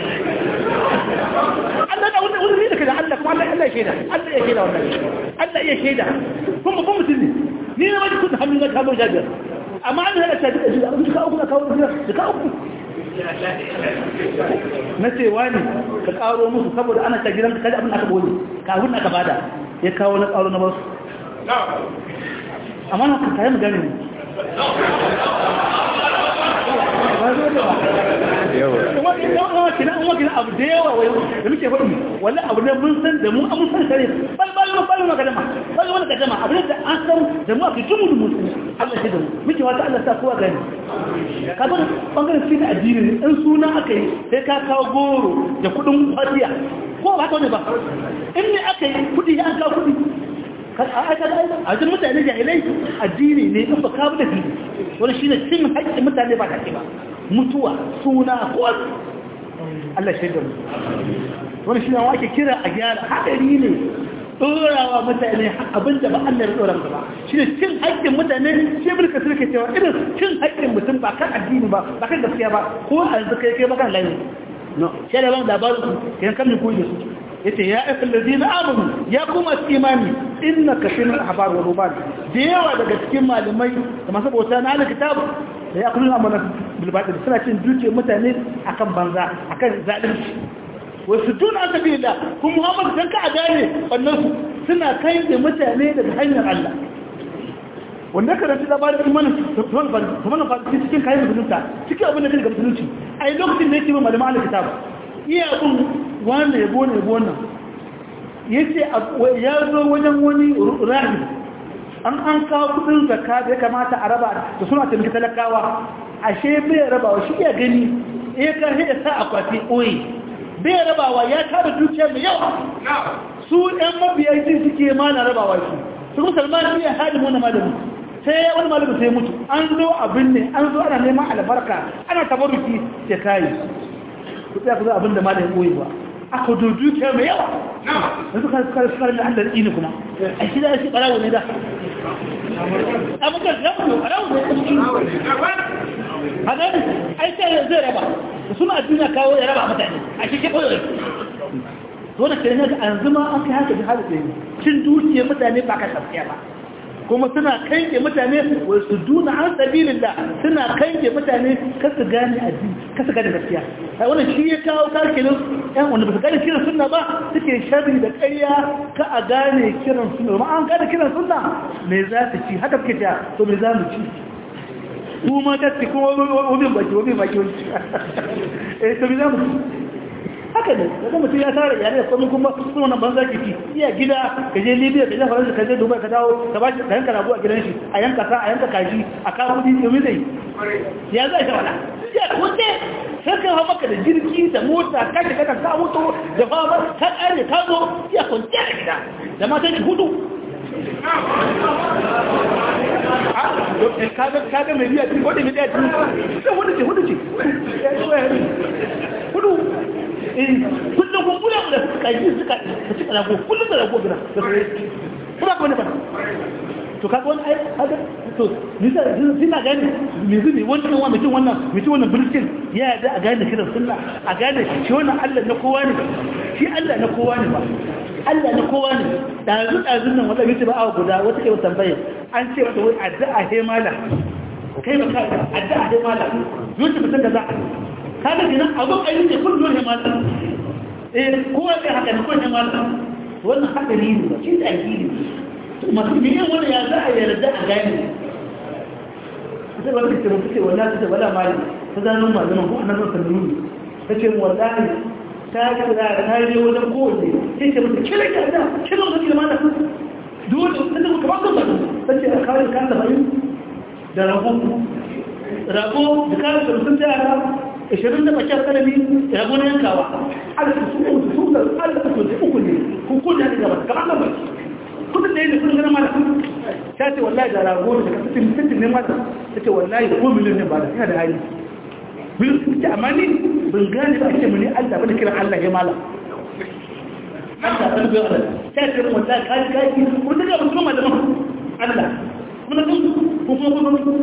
Speaker 2: Allah da wani wani da kada Allah kuma Allah Allah ya shaida Allah ya shaida wannan Allah ya shaida kuma babban mutum ne ni na wani kudin hannun na kawo jabir amma an hada ta duka jiya abin ka uku na kawo da ka uku na ce wani ka karo musu saboda ana ta gidan kaji abin aka boye kafin aka bada ya kawo na karo na basu amma na ka mu gane wakilin abu da yawa da muke faɗi wani abu ne mun san da mu mun san shari'a balbalin balbalin na kadama balbalin na kadama abu ne da an san da mu aka jumu da musulmi Allah shi da mu muke wata Allah sa kowa gani ka zo bangaren shi da addini ne in suna aka yi sai ka kawo goro da kudin fatiya ko ba ka wani ba in ne aka yi kudi ya an kawo kudi a wajen mutane jahilai addini ne in ba kawo da dini wani shi ne cin haƙƙin mutane ba kake ba mutuwa suna ko Allah shaida mu wani shi ne wa ake kira a gyara haɗari ne ɗorawa mutane abinda ba Allah ya ɗora ba shi ne cin haƙƙin mutane shi bulka su ke cewa irin cin haƙƙin mutum ba kan addini ba ba kan gaskiya ba ko a yanzu kai kai ba kan layi no shi da ban labarin su kan kan koyi da su yace ya ayyuhal ladina amanu ya kuma imani inna kaseeran ahbar wa ruban da yawa daga cikin malamai da masu bauta na alkitab da ya kullu amana bil batil suna cin duke mutane akan banza akan zalunci wa suduna sabila kuma Muhammad dan ka gane wannan su suna kai da mutane daga hanyar Allah wanda karanta labarin imanin tuwan ba kuma fa cikin kayan mutunta cikin abin da kake ga mutunci ai lokacin da yake ba malaman alkitab iya abun wanda ya bone wannan ya ce ya zo wajen wani rahim an an kawo kudin zakka da ya kamata a raba da suna taimaki talakawa ashe bai rabawa shi ya gani ya karhe da sa akwati oyi bai rabawa ya kada dukiya mai yawa su ɗan mabiya jin suke ma na rabawa shi su kuma salman iya hadi muna malami sai wani malami sai mutu an zo abin ne an zo ana neman albarka ana tabaruki ya kayi ku tsaya ku zo abin da malamin oyi ba aka dodu ta mai yawa da suka suka suka da Allah dini kuma a shi da shi barawo ne da abuka da mu barawo ne haka ai sai zai raba suna duniya kawo ya raba mutane a shi ke koyo to da kenan ga anzuma an kai haka da halin cin dukiyar mutane ba ka tsafiya ba kuma suna kanke mutane wai su duna an sabilillah suna kanke mutane kasu gane addini kasu gane gaskiya ai wannan shi ya kawo karkinin ɗan wanda ba su gane kiran sunna ba suke sharri da ƙarya ka a gane kiran sunna ma an gane kiran sunna me za ta ci haka kake ta to me za mu ci kuma ta ci kuma wani baki wani baki wani eh to me za mu ci haka ne daga mutum ya tara yare da kwanu kuma sun wannan banza ke ci iya gida ka je libya ka je faransa ka je dubai ka dawo ka ba shi ka yanka rabu a gidan shi a yanka sa a yanka kaji a kawo kudi domin zai ya zai ta wala ya kuce sai ka hawa maka da jirgi da mota ka shiga ka ka mutu da fama ka kare ka zo ya kunce a gida da matan ki hudu kaga mai biya cikin wadda mai biya cikin sai hudu ce hudu ce hudu kullum kun kula da kaji suka suka rago kullum da rago gina da sai kuma ko ne ba to kaga wani ai kaga to nisa sina gani me zubi wannan wannan mutum wannan mutum wannan bulletin ya da a gane kiran sunna a gane shi wannan Allah na kowa ne shi Allah na kowa ne ba Allah na kowa ne dazu dazun nan wanda mutum ba awa guda wata ke tambaye an ce wata wai addu'a he mala kai ba ka addu'a he mala yau mutum da za kada gina abin ainihin da kun dole mata eh kowa kai haka ne ko ne mata wannan hadari ne ba shi da addini masu biyan wani ya za a yarda a gane sai wani ke rubuce wallahi ta wala mali ta zanen malaman ko annabi sallallahu alaihi wasallam tace wallahi ta kira ta je wajen kowace sai ce mata kila ka da kila ka kila mata dole sai ka ba ka ba tace a kawai ka ta bayin da rago rago da kawai sun ta ishirin da bakar kalami rago na yankawa alfa su ne su da alfa su da uku ne ku ku da gaba kamar nan ba kudin da yake kudin ganin mata ta ce wallahi da rago da ka fitin fitin ne mata ta ce wallahi ko miliyan ne ba da ina da hali miliyan ce amma ni ban gane ba ce muni Allah ba da kiran Allah ya mala Allah ta ga Allah ta ce wallahi kai kai ko ta ga mutum da mu Allah muna kan ko kuma kuma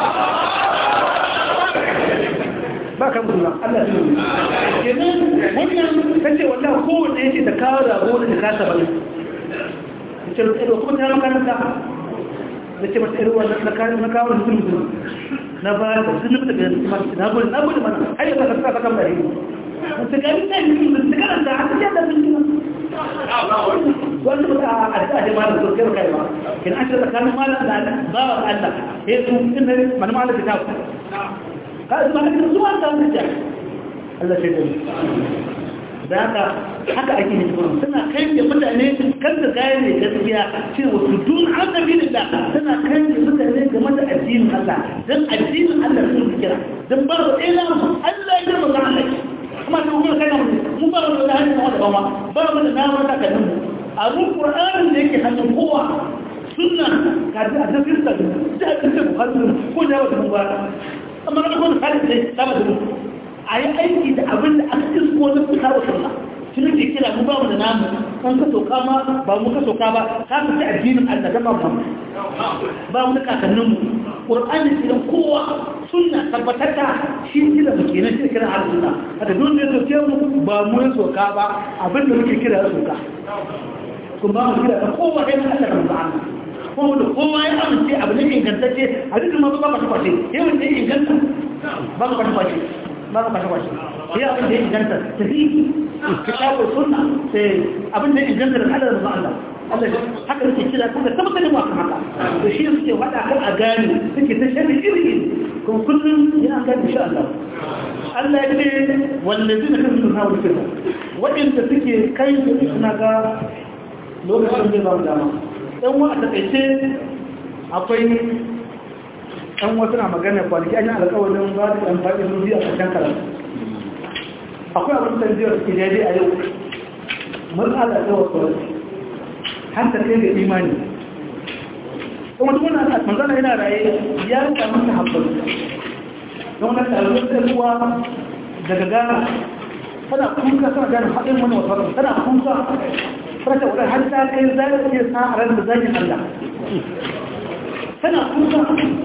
Speaker 2: ba kan kula Allah ya kenan wannan kace wallahi kowanne yake da kawo rago da kasa bane kace da kuma ta makaranta kace mata irin wannan na kawo na kawo mutum na ba da zulub da na bari na bari mana har ya ka saka kan bari ta ga ni sai ni da karanta a cikin da bincike wanda ba a da da ma da kai kai ba kin an da kan malan da ba Allah eh su din ne man malan da ta ka zuwa da zuwa da wuce Allah sai da haka haka ake yi kuma suna kai da mutane kan da gaya ne gaskiya cewa su dun haka bin da suna kai da mutane game da addinin Allah dan addinin Allah sun kira dan ba da ila Allah ya ba Allah kuma da kuma kana mu ba da hannun da ba ba mu da namu da kan mu a ruwan Qur'anin da yake hannun kowa sunna ka da tafsir da da tafsir ko da wata mu ba amma da kuma hadisi sai sama da a yi aiki da abin da aka isko na fita wa sunna shi nake kira mu ba mu da namu kan ka soka ma ba mu ka soka ba ka fi addinin Allah da ba mu ba mu da kakannin mu Qur'ani idan kowa sunna tabbatata shi kira mu kenan shi kira al-sunna haka don ne soke mu ba mu ya soka ba abin da muke kira soka kun ba mu kira da kowa kai Allah da manzo kuma da kowa ya amince abu ne ingantacce a duk ma ba ba ta kwace yawan da inganta ba ba ta kwace ba ba ta kwace ya abin da inganta tafi kitabu sunna sai abin da inganta da Allah da Allah Allah haka yake kira kuma tabbatar da haka to shi suke wada kan a gani suke ta sharri iri kuma kullum yana ga insha Allah Allah ya ce wallazina kafaru hawa fitna wadanda suke kai suna ga lokacin da ba mu dama dan wa a takaice akwai dan wasu na magana kwanaki an yi alƙawarin ba da amfani da zuciya a cikin karatu akwai abin da zai ke daidai a yau matsala ta wasu har ta kai ga imani kuma duk wannan manzana yana raye ya rika masa habbal don wannan ɗalibin da ruwa daga gana tana kuka tana gane haɗin wani wasu tana kuka fata wadda har ta kai za ta iya sa a ranar zagin Allah tana kuka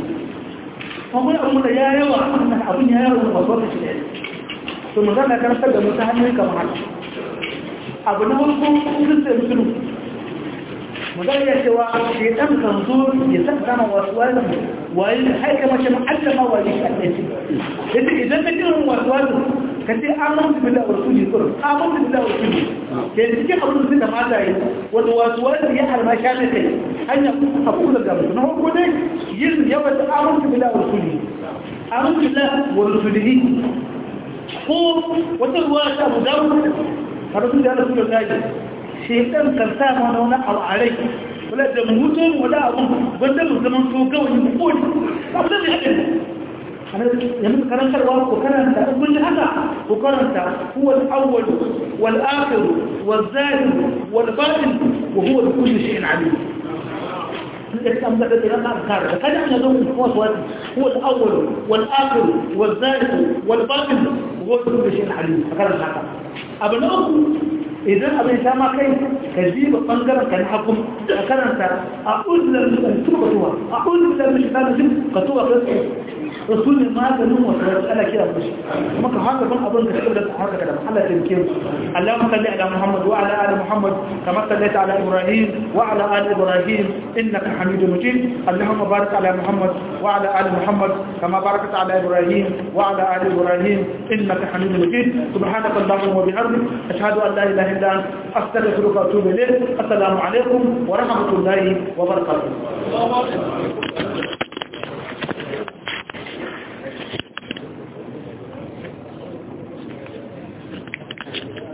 Speaker 2: kuma abin da ya yawa abin ya yawa wasu wata shi ne to manzana karantar da mutu hannun kamar haka abu na wasu kristai musulun magana ya cewa shaitan kan zo ya saka sama wasu wani wayi da haika mace ma'allama wayi shi ake ce yadda idan ka jirin wasu wani ka ce amintu bila rasuli kurum amintu bila rasuli da ya cikin abin da suka mata yi wani wasu wani ya harma sha na kai hanya a kula ga mutu na hukun ne yin yawan da amintu bila rasuli amintu bila wa rasulihi ko wata ruwa ta abu dawo a rasu da rasu da zai shekar kan sa mana wani abu a rai wala da mutum wada abu wanda mu zaman to kawai mu kodi abu da haka yanzu karantarwa ko karanta kun ji haka ko karanta huwa al-awwal wal akhir wal zahir wal batin wa huwa bi kulli shay'in alim الإسلام ده كده ما أذكر كده أنا لهم قوة وزن هو الأول والآخر والظاهر والباطن وهو كل شيء عليم فكرة الحقا أبنائكم إذا أبن سامع كيف كذيب الطنجرة كان حكم فكرة أقول لهم قطوة أقول لهم مش كان قطوة رسول ما كانوا وسألة كده مش ما كان هذا من أظن كده هذا كده محل تمكين اللهم صل على محمد وعلى آل محمد كما صليت على إبراهيم وعلى آل إبراهيم إنك حميد مجيد اللهم بارك على محمد وعلى آل محمد كما باركت على إبراهيم وعلى آل إبراهيم إنك حميد مجيد سبحانك اللهم وبحمدك أشهد أن لا إله إلا أنت أستغفرك وأتوب إليك السلام عليكم ورحمة الله وبركاته